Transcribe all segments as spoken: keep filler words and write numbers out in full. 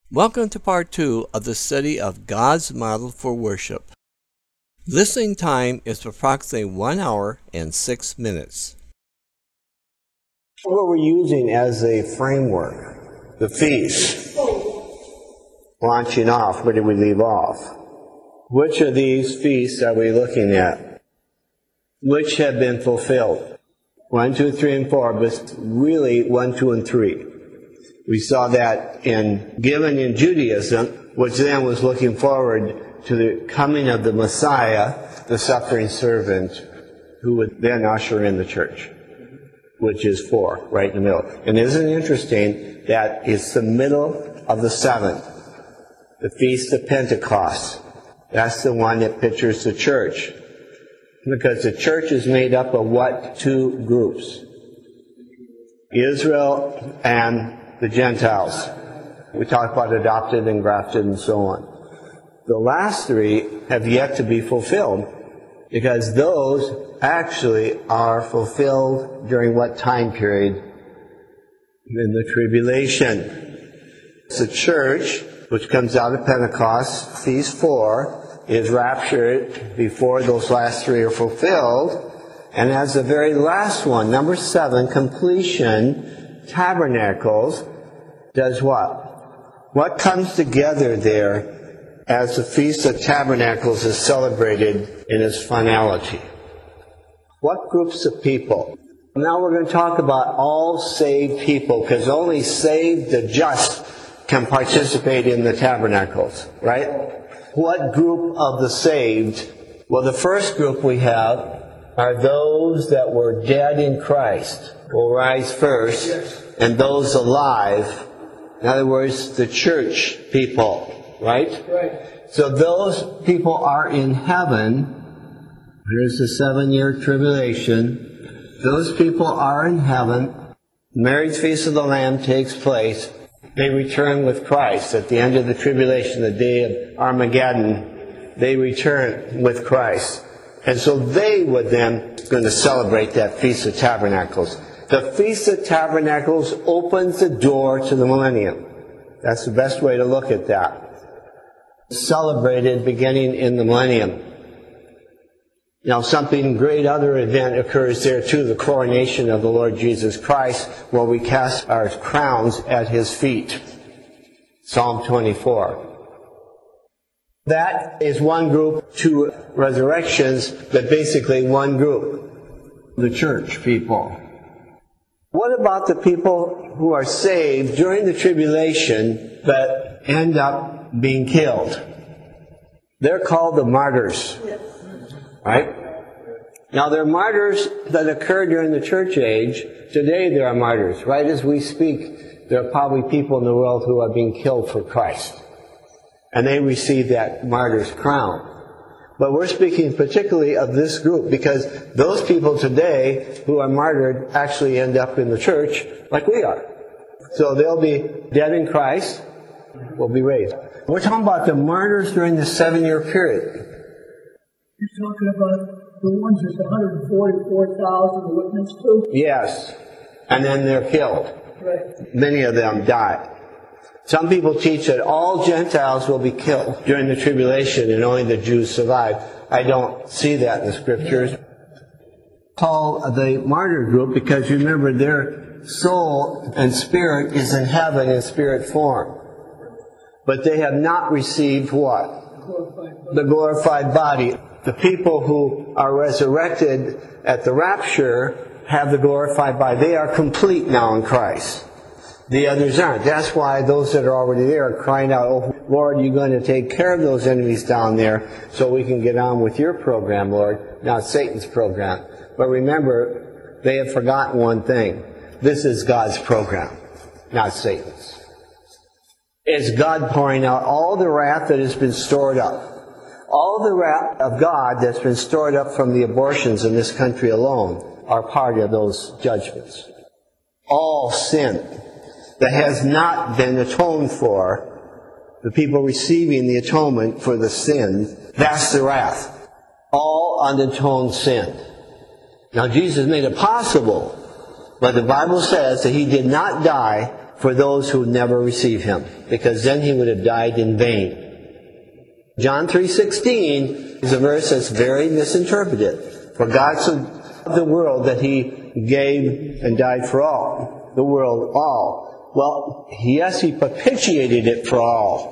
Welcome to part two of the study of God's model for worship. Listening time is approximately one hour and six minutes. What we're using as a framework, the feast. Launching off, where did we leave off? Which of these feasts are we looking at? Which have been fulfilled? One, two, three, and four, but really one, two, and three. We saw that in given in Judaism, which then was looking forward to the coming of the Messiah, the suffering servant, who would then usher in the church, which is four, right in the middle. And isn't it interesting that it's the middle of the seventh, the Feast of Pentecost. That's the one that pictures the church. Because the church is made up of what? Two groups. Israel and the Gentiles. We talk about adopted and grafted and so on. The last three have yet to be fulfilled, because those actually are fulfilled during what time period? In the tribulation. The church, which comes out of Pentecost, Feast four, is raptured before those last three are fulfilled. And as the very last one, number seven, completion, Tabernacles, does what? What comes together there as the Feast of Tabernacles is celebrated in its finality? What groups of people? Now we're going to talk about all saved people, because only saved, the just, can participate in the Tabernacles, right? What group of the saved? Well, the first group we have are those that were dead in Christ. Will rise first, and those alive. In other words, the church people, right? Right. So those people are in heaven. Here's the seven-year tribulation. Those people are in heaven. Marriage feast of the Lamb takes place. They return with Christ at the end of the tribulation, the day of Armageddon. They return with Christ. And so they would then going to celebrate that Feast of Tabernacles. The Feast of Tabernacles opens the door to the millennium. That's the best way to look at that. Celebrated beginning in the millennium. Now something great other event occurs there too, the coronation of the Lord Jesus Christ, where we cast our crowns at His feet. Psalm twenty-four. That is one group, two resurrections, but basically one group. The church people. What about the people who are saved during the tribulation but end up being killed? They're called the martyrs. Right? Now, there are martyrs that occur during the church age. Today there are martyrs. Right as we speak, there are probably people in the world who are being killed for Christ. And they receive that martyr's crown. But we're speaking particularly of this group, because those people today who are martyred actually end up in the church like we are. So they'll be dead in Christ, will be raised. We're talking about the martyrs during the seven-year period. You're talking about the ones that's one hundred forty-four thousand witnessed to? Yes. And then they're killed. Right. Many of them die. Some people teach that all Gentiles will be killed during the tribulation and only the Jews survive. I don't see that in the Scriptures. Call the martyr group because remember their soul and spirit is in heaven in spirit form. But they have not received what? Glorified the glorified body. The people who are resurrected at the rapture have the glorified body. They are complete now in Christ. The others aren't. That's why those that are already there are crying out, "Oh, Lord, you're going to take care of those enemies down there so we can get on with your program, Lord, not Satan's program." But remember, they have forgotten one thing. This is God's program, not Satan's. It's God pouring out all the wrath that has been stored up. All the wrath of God that's been stored up from the abortions in this country alone are part of those judgments. All sin that has not been atoned for, the people receiving the atonement for the sin, that's the wrath. All unatoned sin. Now Jesus made it possible, but the Bible says that He did not die for those who never receive him, because then he would have died in vain. John three sixteen is a verse that's very misinterpreted. For God so loved the world that he gave and died for all. The world, all. Well, yes, he propitiated it for all.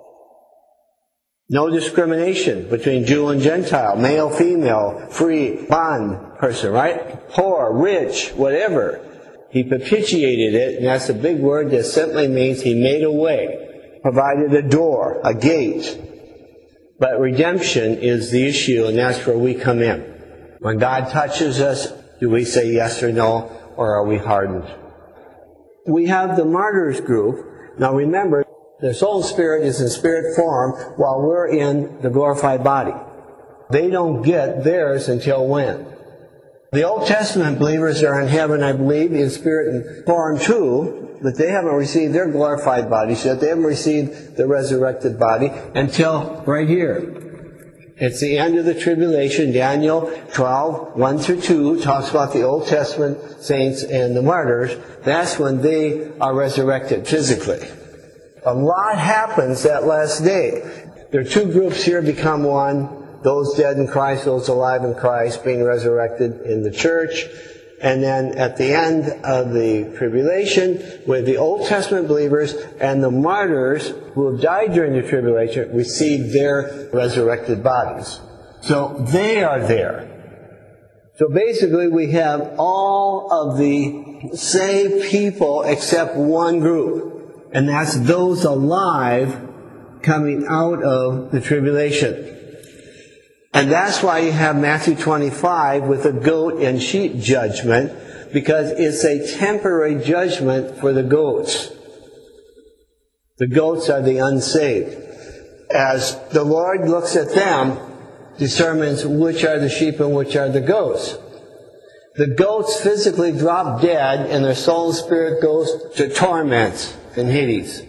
No discrimination between Jew and Gentile, male, female, free, bond person, right? Poor, rich, whatever. He propitiated it, and that's a big word that simply means he made a way, provided a door, a gate. But redemption is the issue, and that's where we come in. When God touches us, do we say yes or no, or are we hardened? We have the martyrs group. Now remember, the soul and spirit is in spirit form while we're in the glorified body. They don't get theirs until when? The Old Testament believers are in heaven, I believe, in spirit and form too, but they haven't received their glorified bodies yet. They haven't received the resurrected body until right here. It's the end of the tribulation. Daniel twelve, one through two talks about the Old Testament saints and the martyrs. That's when they are resurrected physically. A lot happens that last day. There are two groups here become one. Those dead in Christ, those alive in Christ, being resurrected in the church. And then at the end of the tribulation, with the Old Testament believers and the martyrs who have died during the tribulation receive their resurrected bodies. So they are there. So basically we have all of the saved people except one group. And that's those alive coming out of the tribulation. And that's why you have Matthew twenty-five with the goat and sheep judgment, because it's a temporary judgment for the goats. The goats are the unsaved. As the Lord looks at them, determines which are the sheep and which are the goats. The goats physically drop dead and their soul and spirit goes to torment in Hades.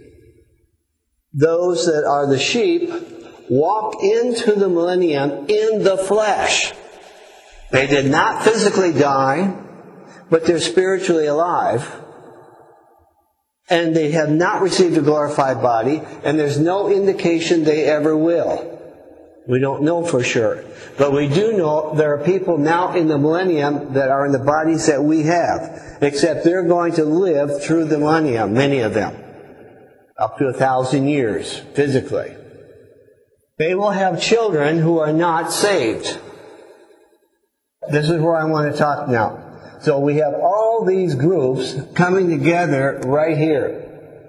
Those that are the sheep walk into the millennium in the flesh. They did not physically die, but they're spiritually alive. And they have not received a glorified body, and there's no indication they ever will. We don't know for sure. But we do know there are people now in the millennium that are in the bodies that we have. Except they're going to live through the millennium, many of them. Up to a thousand years, physically. They will have children who are not saved. This is where I want to talk now. So we have all these groups coming together right here.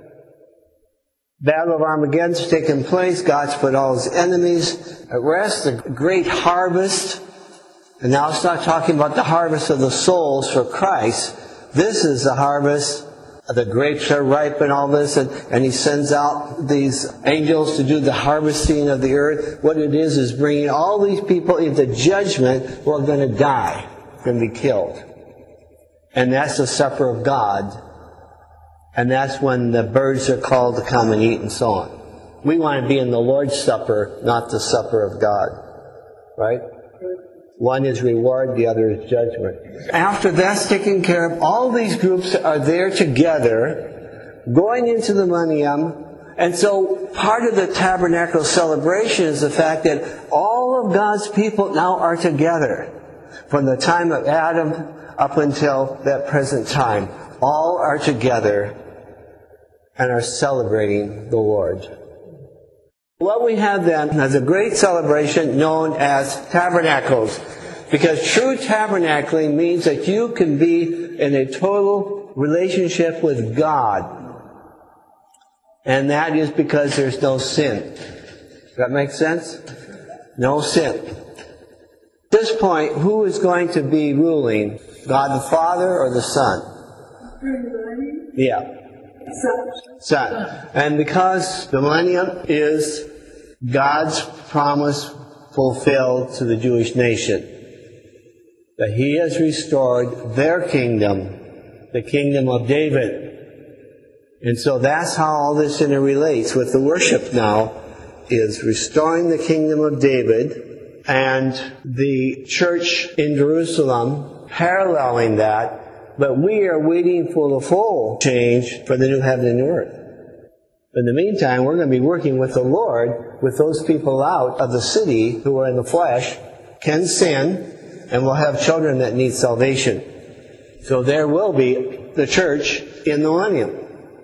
Battle of Armageddon's taken place. God's put all his enemies at rest. A great harvest. And now it's not talking about the harvest of the souls for Christ. This is the harvest. The grapes are ripe and all this. And, and he sends out these angels to do the harvesting of the earth. What it is is bringing all these people into judgment who are going to die, going to be killed. And that's the supper of God. And that's when the birds are called to come and eat and so on. We want to be in the Lord's Supper, not the supper of God. Right? One is reward, the other is judgment. After that's taken care of, all these groups are there together, going into the millennium. And so part of the tabernacle celebration is the fact that all of God's people now are together. From the time of Adam up until that present time. All are together and are celebrating the Lord. What we have then is a great celebration known as tabernacles. Because true tabernacling means that you can be in a total relationship with God. And that is because there's no sin. Does that make sense? No sin. At this point, who is going to be ruling? God the Father or the Son? Yeah. Son. And because the millennium is God's promise fulfilled to the Jewish nation, that he has restored their kingdom, the kingdom of David. And so that's how all this interrelates with the worship now, is restoring the kingdom of David, and the church in Jerusalem paralleling that But we are waiting for the full change for the new heaven and new earth. In the meantime, we're going to be working with the Lord, with those people out of the city who are in the flesh, can sin, and will have children that need salvation. So there will be the church in the millennium.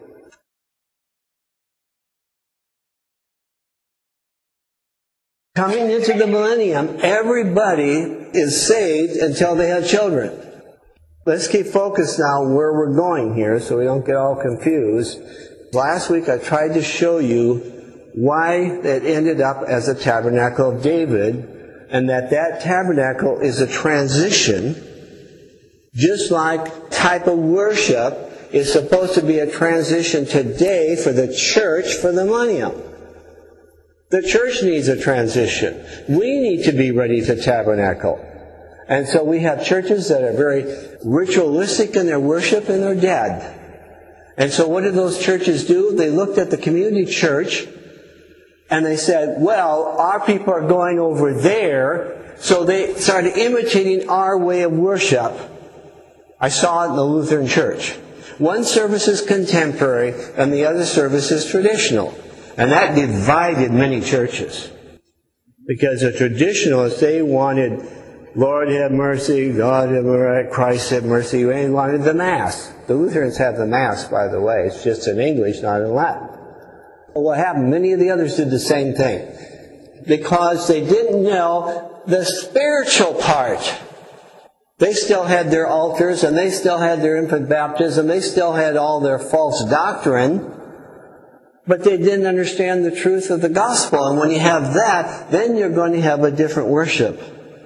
Coming into the millennium, everybody is saved until they have children. Let's keep focused now where we're going here so we don't get all confused. Last week I tried to show you why it ended up as a tabernacle of David, and that that tabernacle is a transition, just like type of worship is supposed to be a transition today for the church for the millennium. The church needs a transition. We need to be ready to tabernacle. And so we have churches that are very ritualistic in their worship and they're dead. And so what did those churches do? They looked at the community church and they said, well, our people are going over there, so they started imitating our way of worship. I saw it in the Lutheran Church. One service is contemporary and the other service is traditional. And that divided many churches. Because the traditionalists, they wanted, Lord have mercy, God have mercy, Christ have mercy. They wanted the Mass. The Lutherans have the Mass, by the way. It's just in English, not in Latin. Well, what happened? Many of the others did the same thing. Because they didn't know the spiritual part. They still had their altars, and they still had their infant baptism. They still had all their false doctrine. But they didn't understand the truth of the gospel. And when you have that, then you're going to have a different worship.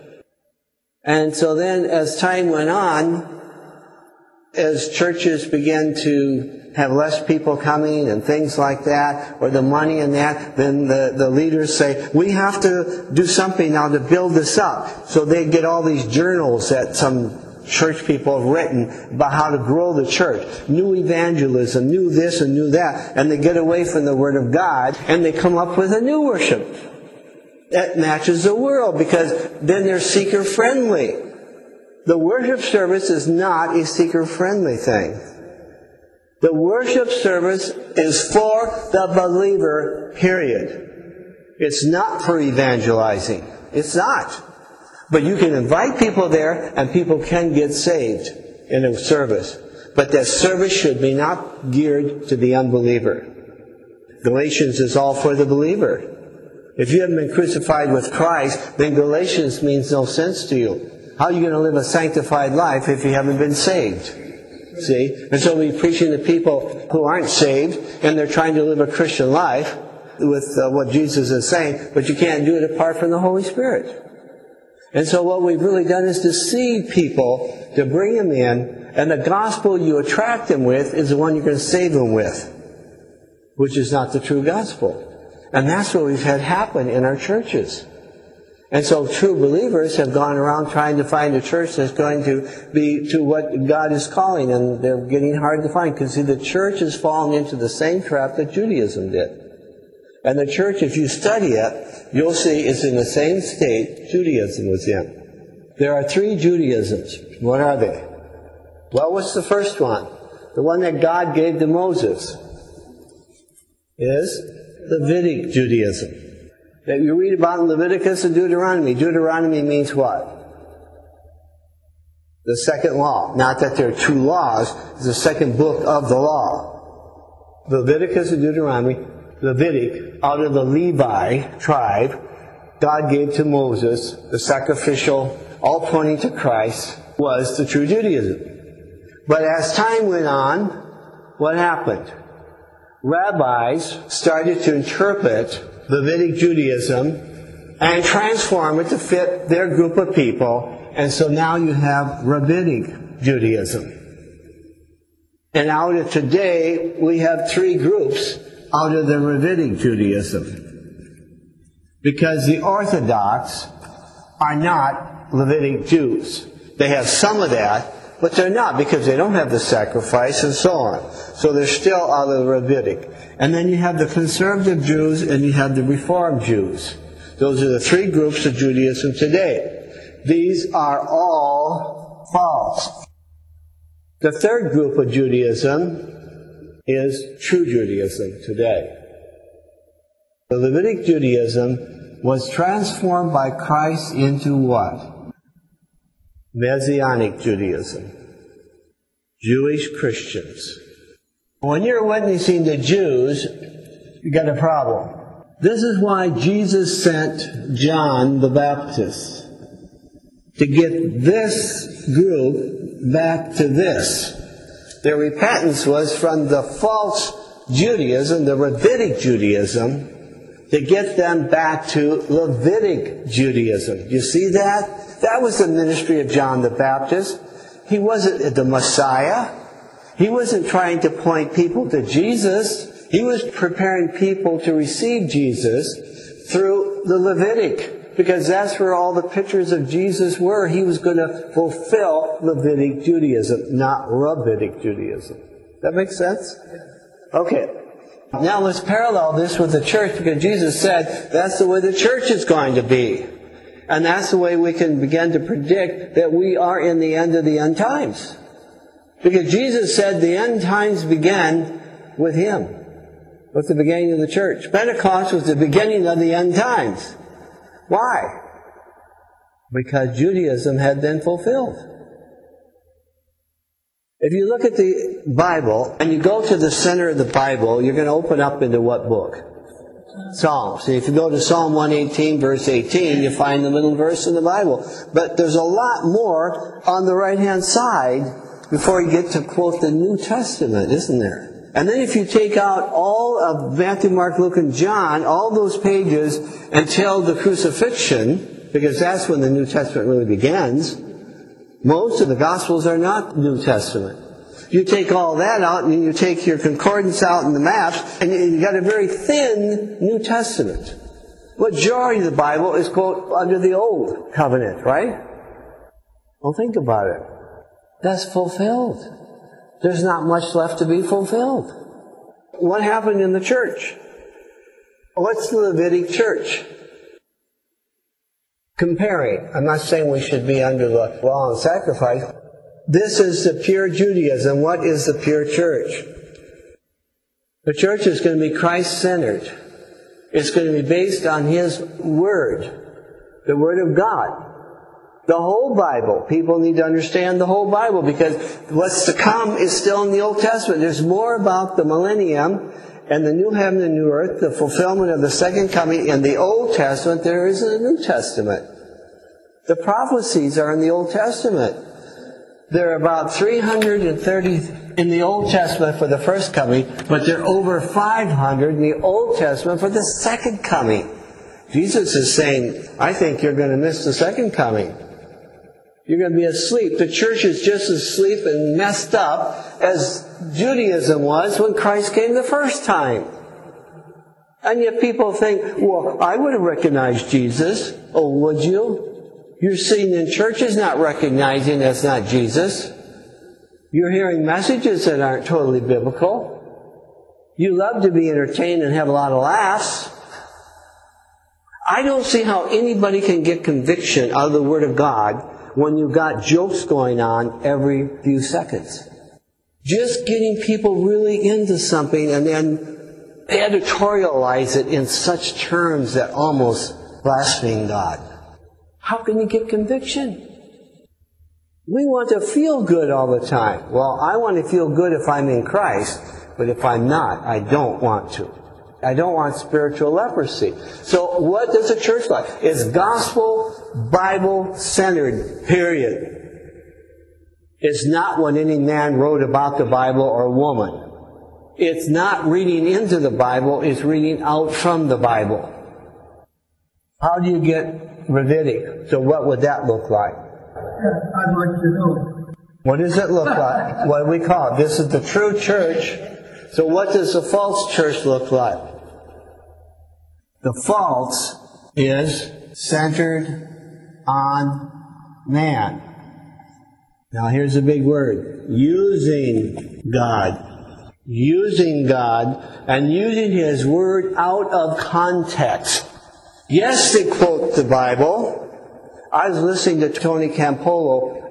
And so then as time went on, as churches began to have less people coming and things like that, or the money and that, then the, the leaders say, we have to do something now to build this up. So they get all these journals that some church people have written about how to grow the church. New evangelism, new this and new that. And they get away from the Word of God and they come up with a new worship that matches the world, because then they're seeker-friendly. The worship service is not a seeker-friendly thing. The worship service is for the believer, period. It's not for evangelizing. It's not. But you can invite people there, and people can get saved in a service. But that service should be not geared to the unbeliever. Galatians is all for the believer. If you haven't been crucified with Christ, then Galatians means no sense to you. How are you going to live a sanctified life if you haven't been saved? See? And so we're preaching to people who aren't saved, and they're trying to live a Christian life with uh, what Jesus is saying, but you can't do it apart from the Holy Spirit. And so what we've really done is to seed people, to bring them in, and the gospel you attract them with is the one you're going to save them with, which is not the true gospel. And that's what we've had happen in our churches. And so true believers have gone around trying to find a church that's going to be to what God is calling, and they're getting hard to find, because see, the church has fallen into the same trap that Judaism did. And the church, if you study it, you'll see it's in the same state Judaism was in. There are three Judaisms. What are they? Well, what's the first one? The one that God gave to Moses is Levitic Judaism. That you read about in Leviticus and Deuteronomy. Deuteronomy means what? The second law. Not that there are two laws. It's the second book of the law. Leviticus and Deuteronomy. Levitic, out of the Levi tribe, God gave to Moses the sacrificial, all pointing to Christ, was the true Judaism. But as time went on, what happened? Rabbis started to interpret Levitic Judaism and transform it to fit their group of people, and so now you have Rabbinic Judaism. And out of today, we have three groups out of the Rabbinic Judaism. Because the Orthodox are not Levitic Jews. They have some of that, but they're not, because they don't have the sacrifice and so on. So they're still out of the Rabbinic. And then you have the conservative Jews and you have the Reformed Jews. Those are the three groups of Judaism today. These are all false. The third group of Judaism is true Judaism today. The Levitic Judaism was transformed by Christ into what? Messianic Judaism. Jewish Christians. When you're witnessing to Jews, you got a problem. This is why Jesus sent John the Baptist, to get this group back to this. Their repentance was from the false Judaism, the Rabbinic Judaism, to get them back to Levitic Judaism. You see that? That was the ministry of John the Baptist. He wasn't the Messiah. He wasn't trying to point people to Jesus. He was preparing people to receive Jesus through the Levitic, because that's where all the pictures of Jesus were. He was going to fulfill Levitic Judaism, not Rabbinic Judaism. That makes sense? Okay. Now let's parallel this with the church, because Jesus said that's the way the church is going to be. And that's the way we can begin to predict that we are in the end of the end times. Because Jesus said the end times began with Him, with the beginning of the church. Pentecost was the beginning of the end times. Why? Because Judaism had been fulfilled. If you look at the Bible, and you go to the center of the Bible, you're going to open up into what book? Psalms. So if you go to Psalm one eighteen, verse eighteen, you find the middle verse in the Bible. But there's a lot more on the right-hand side before you get to quote the New Testament, isn't there? And then if you take out all of Matthew, Mark, Luke, and John, all those pages until the crucifixion, because that's when the New Testament really begins, most of the Gospels are not New Testament. You take all that out, and you take your concordance out and the maps, and you've got a very thin New Testament. Majority of the Bible is, quote, under the Old Covenant, right? Well, think about it. That's fulfilled. There's not much left to be fulfilled. What happened in the church? What's the Levitic church? Comparing. I'm not saying we should be under the law and sacrifice. This is the pure Judaism. What is the pure church? The church is going to be Christ-centered. It's going to be based on His Word, the Word of God. The whole Bible. People need to understand the whole Bible, because what's to come is still in the Old Testament. There's more about the millennium and the new heaven and new earth, the fulfillment of the second coming in the Old Testament. There is a New Testament. The prophecies are in the Old Testament. There are about three hundred thirty in the Old Testament for the first coming, but there are over five hundred in the Old Testament for the second coming. Jesus is saying, I think you're going to miss the second coming. You're going to be asleep. The church is just as asleep and messed up as Judaism was when Christ came the first time. And yet people think, well, I would have recognized Jesus. Oh, would you? You're sitting in churches not recognizing that's not Jesus. You're hearing messages that aren't totally biblical. You love to be entertained and have a lot of laughs. I don't see how anybody can get conviction out of the Word of God when you've got jokes going on every few seconds. Just getting people really into something and then editorialize it in such terms that almost blaspheme God. How can you get conviction? We want to feel good all the time. Well, I want to feel good if I'm in Christ, but if I'm not, I don't want to. I don't want spiritual leprosy. So what does a church like? It's gospel, Bible-centered, period. It's not what any man wrote about the Bible or woman. It's not reading into the Bible, it's reading out from the Bible. How do you get Rabbinic? So what would that look like? I'd like to know. What does it look like? What do we call it? This is the true church. So what does the false church look like? The false is centered on man. Now here's a big word. Using God. Using God and using His Word out of context. Yes, they quote the Bible. I was listening to Tony Campolo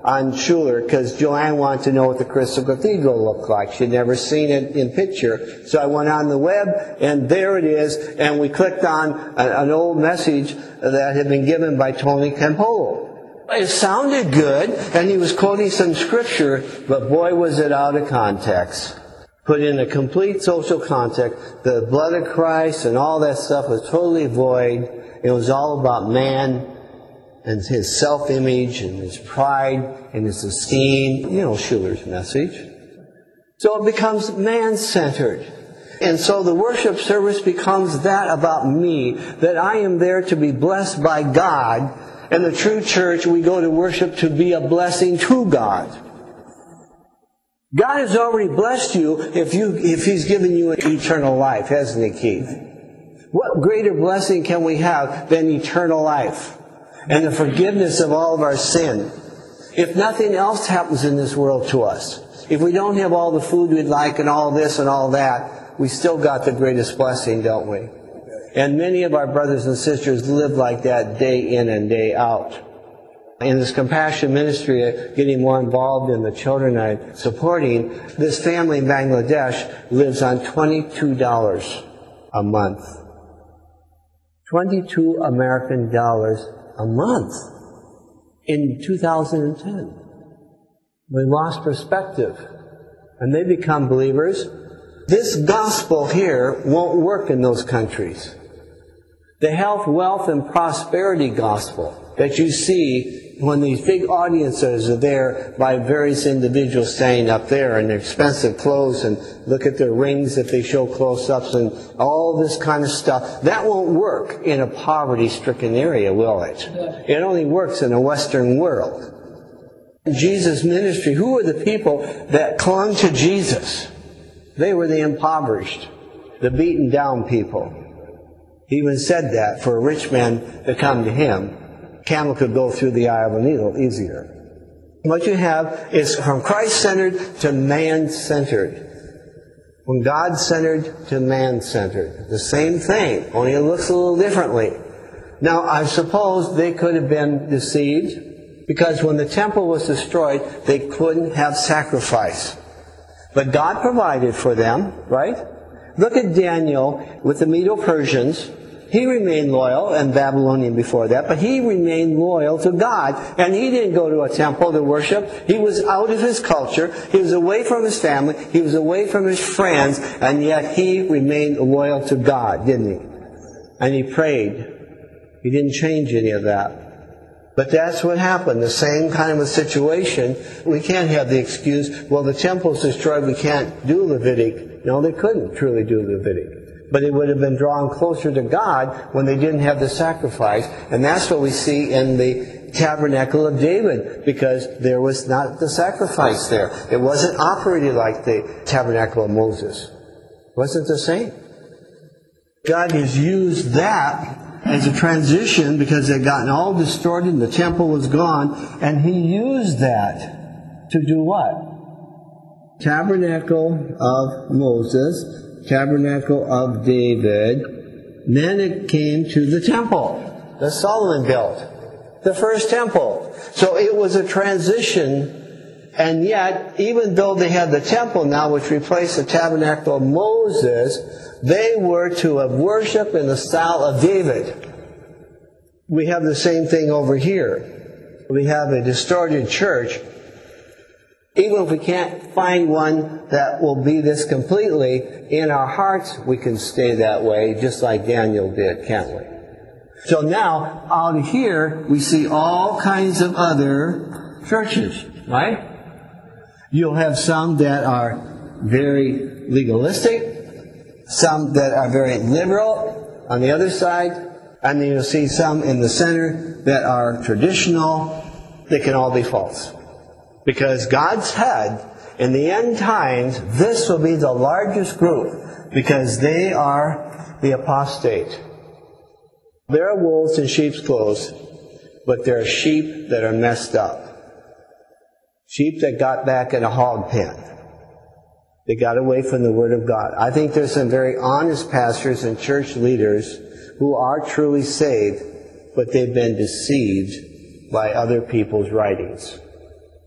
on Schuler because Joanne wanted to know what the Crystal Cathedral looked like. She'd never seen it in picture. So I went on the web, and there it is, and we clicked on a, an old message that had been given by Tony Campolo. It sounded good, and he was quoting some scripture, but boy was it out of context. Put in a complete social context, the blood of Christ and all that stuff was totally void. It was all about man and his self-image and his pride and his esteem. You know Schuler's message. So it becomes man-centered. And so the worship service becomes that about me, that I am there to be blessed by God. And the true church, we go to worship to be a blessing to God. God has already blessed you if you if He's given you an eternal life, hasn't He, Keith? What greater blessing can we have than eternal life and the forgiveness of all of our sin? If nothing else happens in this world to us, if we don't have all the food we'd like and all this and all that, we still got the greatest blessing, don't we? And many of our brothers and sisters live like that day in and day out. In this compassion ministry, getting more involved in the children I'm supporting, this family in Bangladesh lives on twenty-two dollars a month. twenty-two American dollars a month in two thousand ten. We lost perspective. And they become believers. This gospel here won't work in those countries. The health, wealth, and prosperity gospel that you see when these big audiences are there by various individuals standing up there in their expensive clothes and look at their rings that they show close-ups and all this kind of stuff, that won't work in a poverty-stricken area, will it? It only works in a Western world. In Jesus' ministry, who were the people that clung to Jesus? They were the impoverished, the beaten down people. He even said that for a rich man to come to him, camel could go through the eye of a needle easier. What you have is from Christ-centered to man-centered. From God-centered to man-centered. The same thing, only it looks a little differently. Now, I suppose they could have been deceived because when the temple was destroyed, they couldn't have sacrifice. But God provided for them, right? Look at Daniel with the Medo-Persians. He remained loyal, and Babylonian before that, but he remained loyal to God. And he didn't go to a temple to worship. He was out of his culture. He was away from his family. He was away from his friends. And yet he remained loyal to God, didn't he? And he prayed. He didn't change any of that. But that's what happened. The same kind of a situation. We can't have the excuse, well, the temple's destroyed, we can't do Levitic. No, they couldn't truly do Levitic. But it would have been drawn closer to God when they didn't have the sacrifice. And that's what we see in the tabernacle of David, because there was not the sacrifice there. It wasn't operated like the tabernacle of Moses. It wasn't the same. God has used that as a transition because they'd gotten all distorted and the temple was gone. And He used that to do what? Tabernacle of Moses, tabernacle of David. Then it came to the temple that Solomon built, the first temple. So it was a transition, and yet, even though they had the temple now, which replaced the tabernacle of Moses, they were to have worship in the style of David. We have the same thing over here. We have a distorted church. Even if we can't find one that will be this completely, in our hearts we can stay that way, just like Daniel did, can't we? So now, out here, we see all kinds of other churches, right? You'll have some that are very legalistic, some that are very liberal on the other side, and then you'll see some in the center that are traditional. They can all be false. Because God said, in the end times, this will be the largest group, because they are the apostate. There are wolves in sheep's clothes, but there are sheep that are messed up. Sheep that got back in a hog pen. They got away from the Word of God. I think there's some very honest pastors and church leaders who are truly saved, but they've been deceived by other people's writings.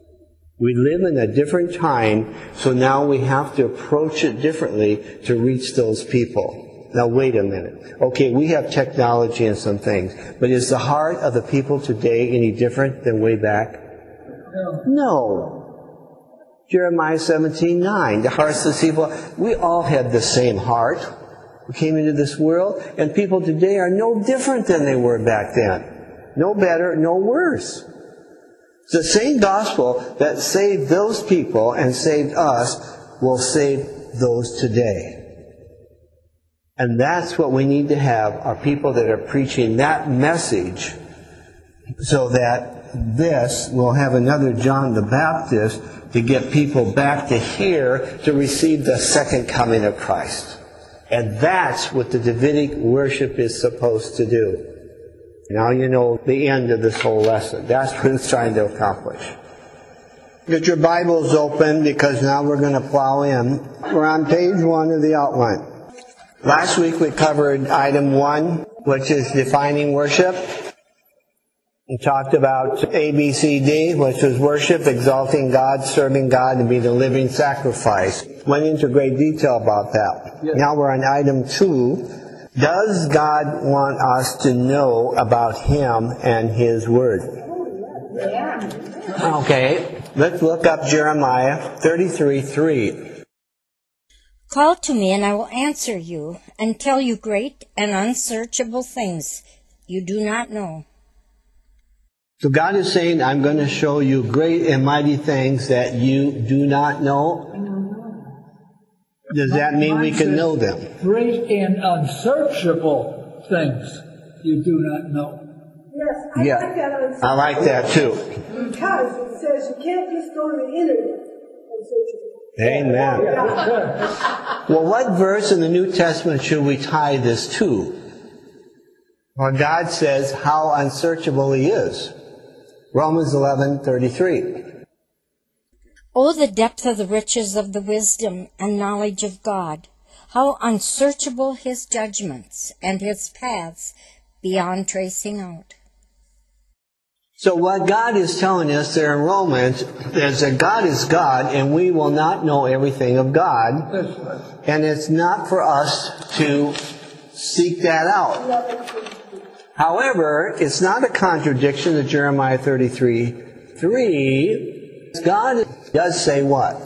We live in a different time, so now we have to approach it differently to reach those people. Now wait a minute. Okay, we have technology and some things, but is the heart of the people today any different than way back? No. No. Jeremiah seventeen nine, the hearts of the people, we all had the same heart. We came into this world, and people today are no different than they were back then. No better, no worse. The same gospel that saved those people and saved us will save those today. And that's what we need to have, are people that are preaching that message, so that this will have another John the Baptist to get people back to here to receive the second coming of Christ. And that's what the Davidic worship is supposed to do. Now you know the end of this whole lesson. That's what it's trying to accomplish. Get your Bibles open, because now we're going to plow in. We're on page one of the outline. Last week we covered item one, which is defining worship. We talked about A B C D, which was worship, exalting God, serving God, and being a living sacrifice. Went into great detail about that. Yes. Now we're on item two. Does God want us to know about Him and His Word? Yeah. Okay, let's look up Jeremiah thirty-three three. Call to me, and I will answer you, and tell you great and unsearchable things you do not know. So God is saying, I'm going to show you great and mighty things that you do not know. Does that mean we can know them? Great and unsearchable things you do not know. Yes, I Yeah. like that. I like that too. Because it says you can't just go to the internet and search it. Amen. Yeah. Well, what verse in the New Testament should we tie this to? Well, God says how unsearchable He is. Romans eleven thirty-three. Oh, the depth of the riches of the wisdom and knowledge of God! How unsearchable His judgments and His paths beyond tracing out. So what God is telling us there in Romans is that God is God, and we will not know everything of God. And it's not for us to seek that out. However, it's not a contradiction to Jeremiah thirty-three three. God does say what?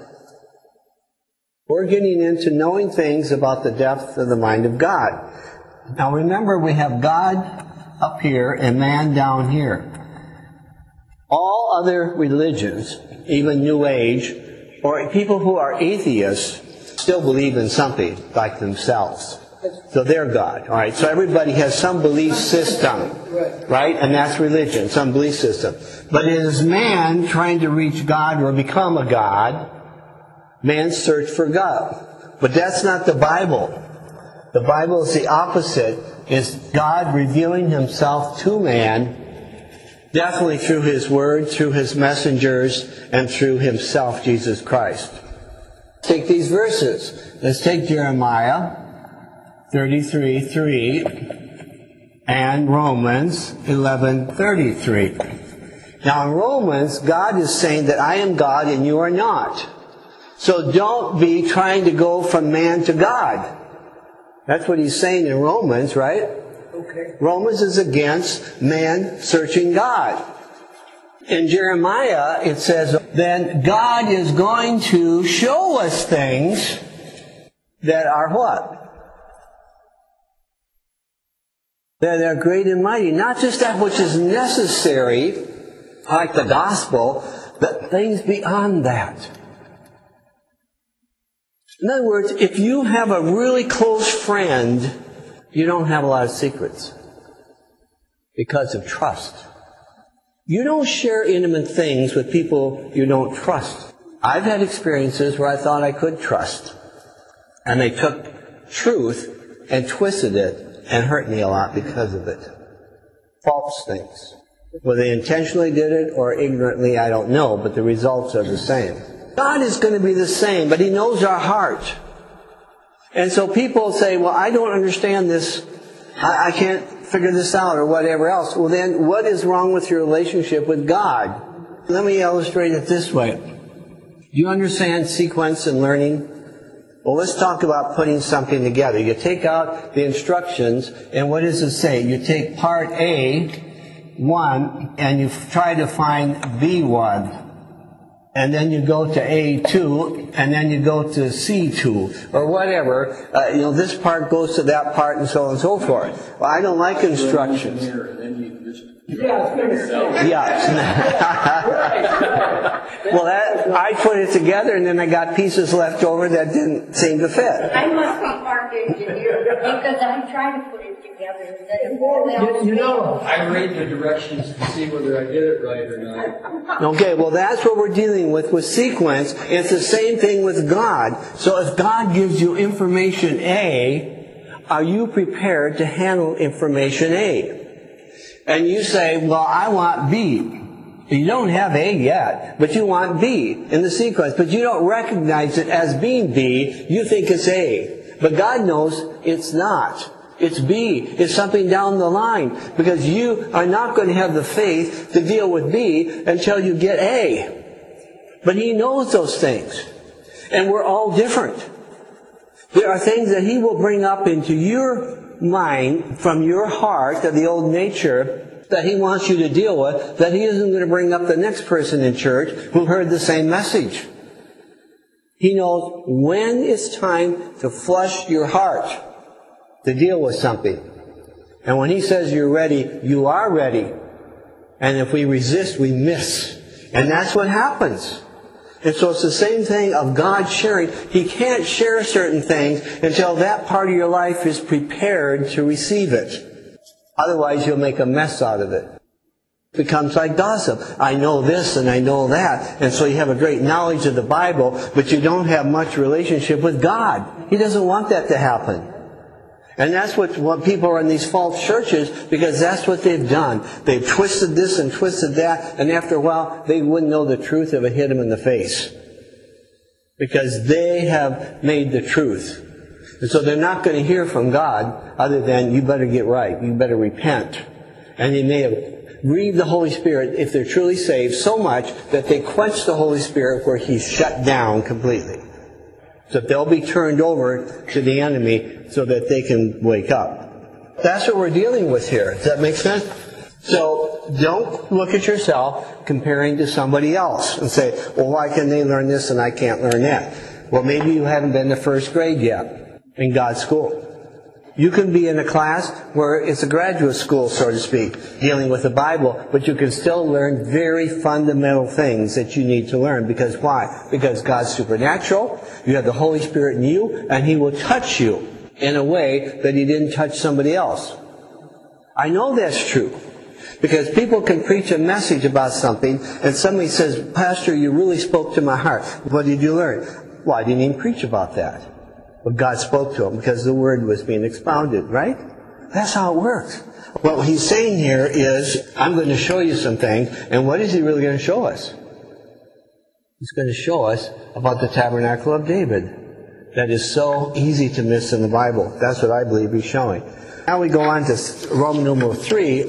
We're getting into knowing things about the depth of the mind of God. Now remember, we have God up here and man down here. All other religions, even New Age, or people who are atheists, still believe in something like themselves. So they're God. All right. So everybody has some belief system, right? And that's religion, some belief system. But it is man trying to reach God or become a God. Man's search for God. But that's not the Bible. The Bible is the opposite. It's God revealing Himself to man, definitely through His Word, through His messengers, and through Himself, Jesus Christ. Take these verses. Let's take Jeremiah thirty-three three and Romans eleven thirty-three. Now in Romans, God is saying that I am God and you are not. So don't be trying to go from man to God. That's what He's saying in Romans, right? Okay. Romans is against man searching God. In Jeremiah, it says, then God is going to show us things that are what? That are great and mighty. Not just that which is necessary, like the gospel, but things beyond that. In other words, if you have a really close friend, you don't have a lot of secrets because of trust. You don't share intimate things with people you don't trust. I've had experiences where I thought I could trust, and they took truth and twisted it and hurt me a lot because of it. False things. Whether they intentionally did it or ignorantly, I don't know, but the results are the same. God is going to be the same, but He knows our heart. And so people say, well, I don't understand this. I, I can't figure this out or whatever else. Well, then what is wrong with your relationship with God? Let me illustrate it this way. Do you understand sequence and learning? Well, let's talk about putting something together. You take out the instructions, and what does it say? You take part A, one, and you try to find B one. And then you go to A two, and then you go to C two, or whatever. Uh, you know, this part goes to that part, and so on and so forth. Well, I don't like instructions. Yeah, it's going to Yeah. Well, that, I put it together, and then I got pieces left over that didn't seem to fit. I must be part engineer because I'm trying to put it together. You, you know, I read the directions to see whether I did it right or not. Okay, well, that's what we're dealing with with sequence. It's the same thing with God. So if God gives you information A, are you prepared to handle information A? And you say, well, I want B. You don't have A yet, but you want B in the sequence. But you don't recognize it as being B. You think it's A. But God knows it's not. It's B. It's something down the line. Because you are not going to have the faith to deal with B until you get A. But He knows those things. And we're all different. There are things that He will bring up into your mind from your heart, of the old nature, that He wants you to deal with, that He isn't going to bring up the next person in church who heard the same message. He knows when it's time to flush your heart to deal with something. And when He says you're ready, you are ready. And if we resist, we miss. And that's what happens. And so it's the same thing of God sharing. He can't share certain things until that part of your life is prepared to receive it. Otherwise, you'll make a mess out of it. It becomes like gossip. I know this and I know that. And so you have a great knowledge of the Bible, but you don't have much relationship with God. He doesn't want that to happen. And that's what, what people are in these false churches, because that's what they've done. They've twisted this and twisted that, and after a while, they wouldn't know the truth if it hit them in the face. Because they have made the truth. And so they're not going to hear from God other than, you better get right, you better repent. And they may have grieved the Holy Spirit, if they're truly saved, so much that they quench the Holy Spirit where He's shut down completely. So that they'll be turned over to the enemy so that they can wake up. That's what we're dealing with here. Does that make sense? So don't look at yourself comparing to somebody else and say, well, why can they learn this and I can't learn that? Well, maybe you haven't been to first grade yet in God's school. You can be in a class where it's a graduate school, so to speak, dealing with the Bible, but you can still learn very fundamental things that you need to learn. Because why? Because God's supernatural, you have the Holy Spirit in you, and He will touch you in a way that He didn't touch somebody else. I know that's true. Because people can preach a message about something, and somebody says, Pastor, you really spoke to my heart. What did you learn? Well, I didn't even preach about that. But God spoke to him because the Word was being expounded, right? That's how it works. What He's saying here is, I'm going to show you some things, and what is He really going to show us? He's going to show us about the tabernacle of David. That is so easy to miss in the Bible. That's what I believe He's showing. Now we go on to Roman numeral three,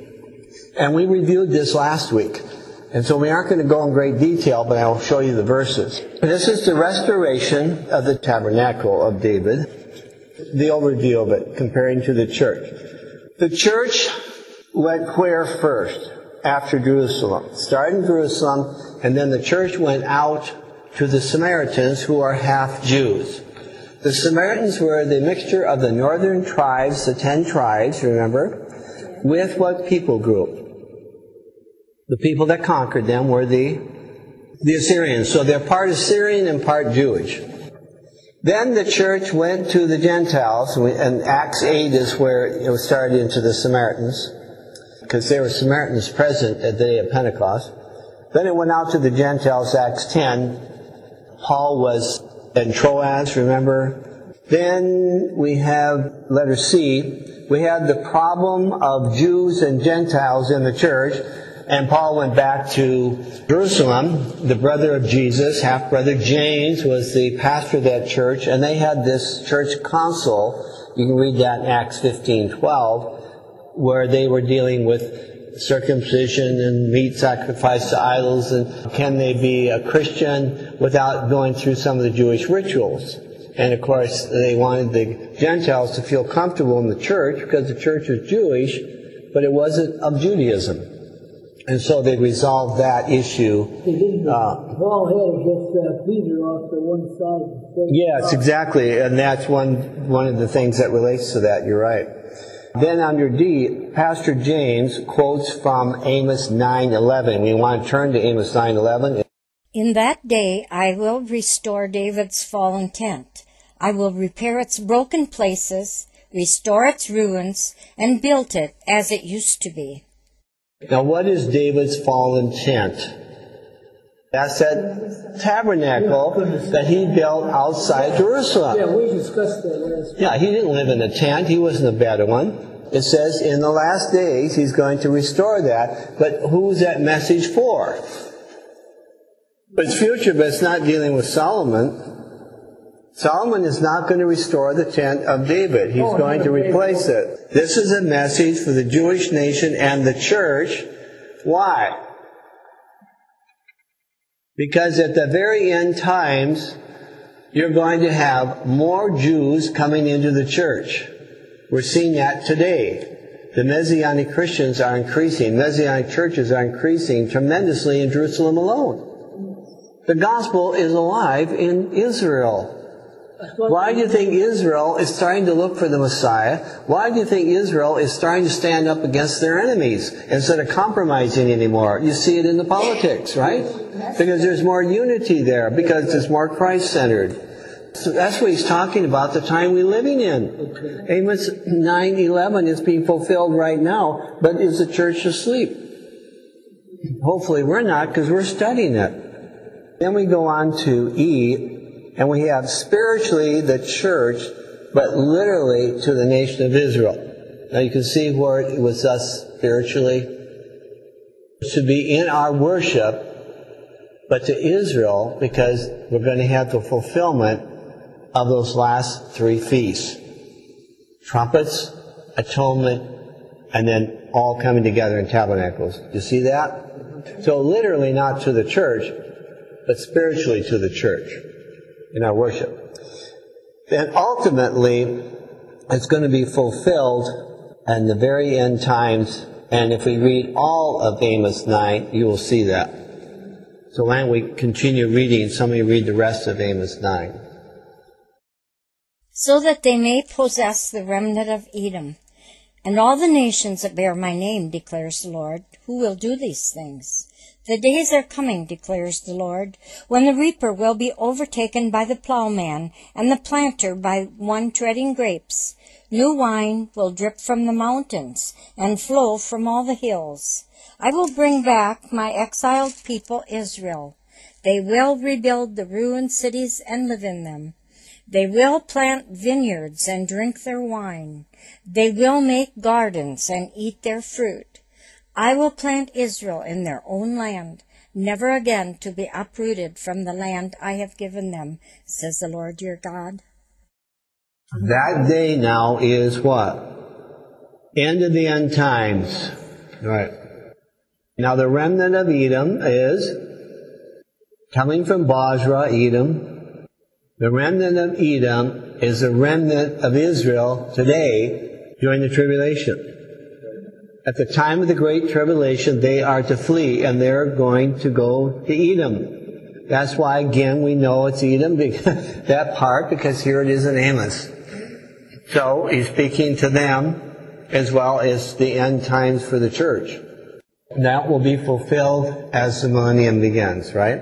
and we reviewed this last week. And so we aren't going to go in great detail, but I'll show you the verses. This is the restoration of the tabernacle of David. The overview of it, comparing to the church. The church went where first? After Jerusalem. Started in Jerusalem, and then the church went out to the Samaritans, who are half Jews. The Samaritans were the mixture of the northern tribes, the ten tribes, remember, with what people group? The people that conquered them were the, the Assyrians. So they're part Assyrian and part Jewish. Then the church went to the Gentiles, and Acts eight is where it was started into the Samaritans, because there were Samaritans present at the day of Pentecost. Then it went out to the Gentiles, Acts ten. Paul was in Troas, remember? Then we have letter C. We had the problem of Jews and Gentiles in the church. And Paul went back to Jerusalem. The brother of Jesus, half-brother James, was the pastor of that church. And they had this church council. You can read that in Acts fifteen twelve, where they were dealing with circumcision and meat sacrifice to idols, and can they be a Christian without going through some of the Jewish rituals? And of course, they wanted the Gentiles to feel comfortable in the church because the church was Jewish, but it wasn't of Judaism. And so they resolved that issue. Uh, Paul had against uh, Peter off the one side. yes, exactly. And that's one, one of the things that relates to that. You're right. Then under D, Pastor James quotes from Amos nine eleven. We want to turn to Amos nine eleven. In that day I will restore David's fallen tent. I will repair its broken places, restore its ruins, and build it as it used to be. Now what is David's fallen tent? That's that tabernacle that he built outside Jerusalem. Yeah, we discussed that last week. Yeah, he didn't live in a tent. He wasn't a Bedouin. It says in the last days he's going to restore that. But who's that message for? But it's future, but it's not dealing with Solomon. Solomon is not going to restore the tent of David. He's Oh, going to David. replace it. This is a message for the Jewish nation and the church. Why? Because at the very end times, you're going to have more Jews coming into the church. We're seeing that today. The Messianic Christians are increasing. Messianic churches are increasing tremendously in Jerusalem alone. The gospel is alive in Israel. Why do you think Israel is starting to look for the Messiah? Why do you think Israel is starting to stand up against their enemies instead of compromising anymore? You see it in the politics, right? Because there's more unity there, because it's more Christ-centered. So that's what he's talking about, the time we're living in. Amos nine eleven is being fulfilled right now, but is the church asleep? Hopefully we're not, because we're studying it. Then we go on to E, and we have spiritually the church, but literally to the nation of Israel. Now you can see where it was us spiritually. It should be in our worship, but to Israel, because we're going to have the fulfillment of those last three feasts. Trumpets, atonement, and then all coming together in tabernacles. You see that? So literally not to the church, but spiritually to the church in our worship. Then ultimately, it's going to be fulfilled in the very end times. And if we read all of Amos nine, you will see that. So why don't we continue reading? Somebody read the rest of Amos nine. So that they may possess the remnant of Edom, and all the nations that bear my name, declares the Lord, who will do these things. The days are coming, declares the Lord, when the reaper will be overtaken by the plowman, and the planter by one treading grapes. New wine will drip from the mountains, and flow from all the hills. I will bring back my exiled people Israel. They will rebuild the ruined cities and live in them. They will plant vineyards and drink their wine. They will make gardens and eat their fruit. I will plant Israel in their own land, never again to be uprooted from the land I have given them, says the Lord your God. That day now is what? End of the end times. Right. Now the remnant of Edom is coming from Bozrah, Edom. The remnant of Edom is the remnant of Israel today during the tribulation. At the time of the Great Tribulation, they are to flee, and they're going to go to Edom. That's why, again, we know it's Edom, because, that part, because here it is in Amos. So, he's speaking to them, as well as the end times for the church. That will be fulfilled as the millennium begins, right?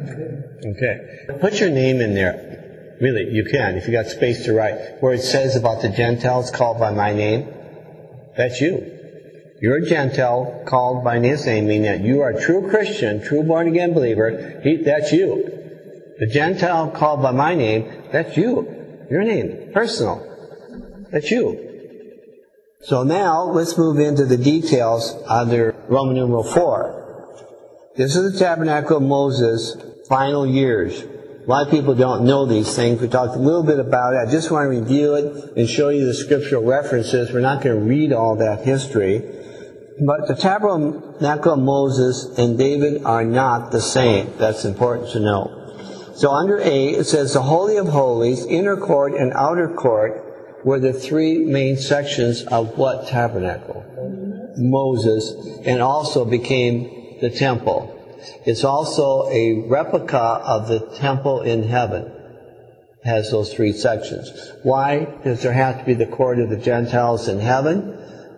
Okay. Put your name in there. Really, you can, if you got space to write. Where it says about the Gentiles called by my name, that's you. You're a Gentile called by his name, meaning that you are a true Christian, true born-again believer. He, that's you. The Gentile called by my name, that's you. Your name, personal. That's you. So now, let's move into the details under Roman numeral four. This is the tabernacle of Moses' final years. A lot of people don't know these things. We talked a little bit about it. I just want to review it and show you the scriptural references. We're not going to read all that history. But the tabernacle of Moses and David are not the same. That's important to know. So under A, it says the Holy of Holies, inner court and outer court were the three main sections of what tabernacle? Moses, and also became the temple. It's also a replica of the temple in heaven. It has those three sections. Why does there have to be the court of the Gentiles in heaven?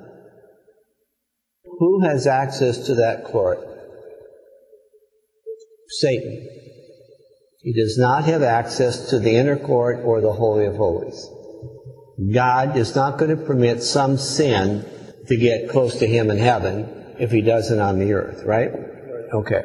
Who has access to that court? Satan. He does not have access to the inner court or the Holy of Holies. God is not going to permit some sin to get close to him in heaven if he doesn't on the earth, right? Okay.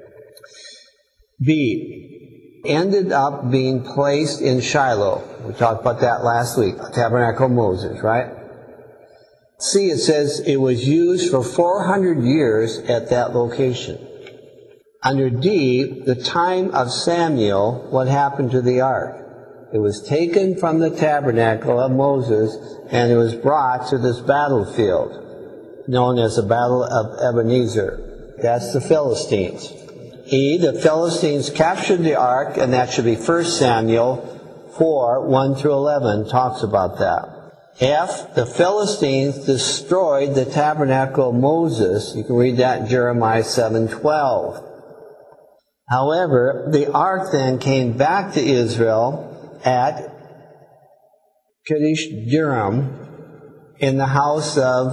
B, ended up being placed in Shiloh. We talked about that last week. Tabernacle of Moses, right? C, it says it was used for four hundred years at that location. Under D, the time of Samuel, what happened to the ark? It was taken from the tabernacle of Moses and it was brought to this battlefield known as the Battle of Ebenezer. That's the Philistines. E, the Philistines captured the ark, and that should be First Samuel four, one through eleven talks about that. F, the Philistines destroyed the tabernacle of Moses. You can read that in Jeremiah seven twelve. However, the ark then came back to Israel at Kadesh Jearim in the house of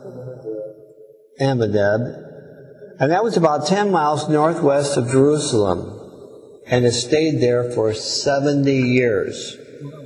Amminadab, and that was about ten miles northwest of Jerusalem, and it stayed there for seventy years.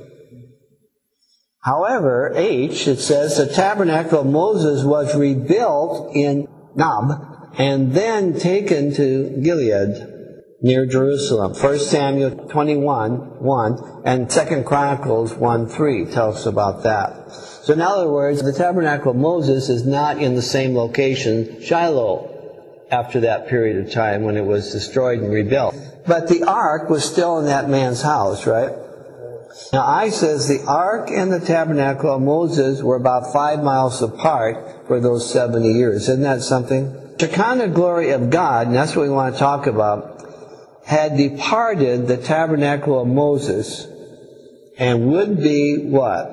However, H, it says the tabernacle of Moses was rebuilt in Nob and then taken to Gilead near Jerusalem. First Samuel twenty-one, one, and Second Chronicles one, three tells us about that. So in other words, the tabernacle of Moses is not in the same location, Shiloh, after that period of time when it was destroyed and rebuilt. But the ark was still in that man's house, right? Now I says the ark and the tabernacle of Moses were about five miles apart for those seventy years. Isn't that something? Shekinah glory of God, and that's what we want to talk about, had departed the tabernacle of Moses and would be what?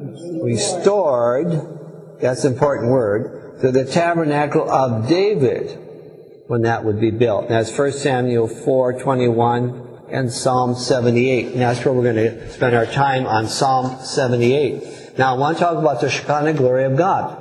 Restored, that's an important word, to the tabernacle of David when that would be built. And that's First Samuel four twenty-one and Psalm seventy-eight. And that's where we're going to spend our time on Psalm seventy-eight. Now I want to talk about the Shekinah glory of God.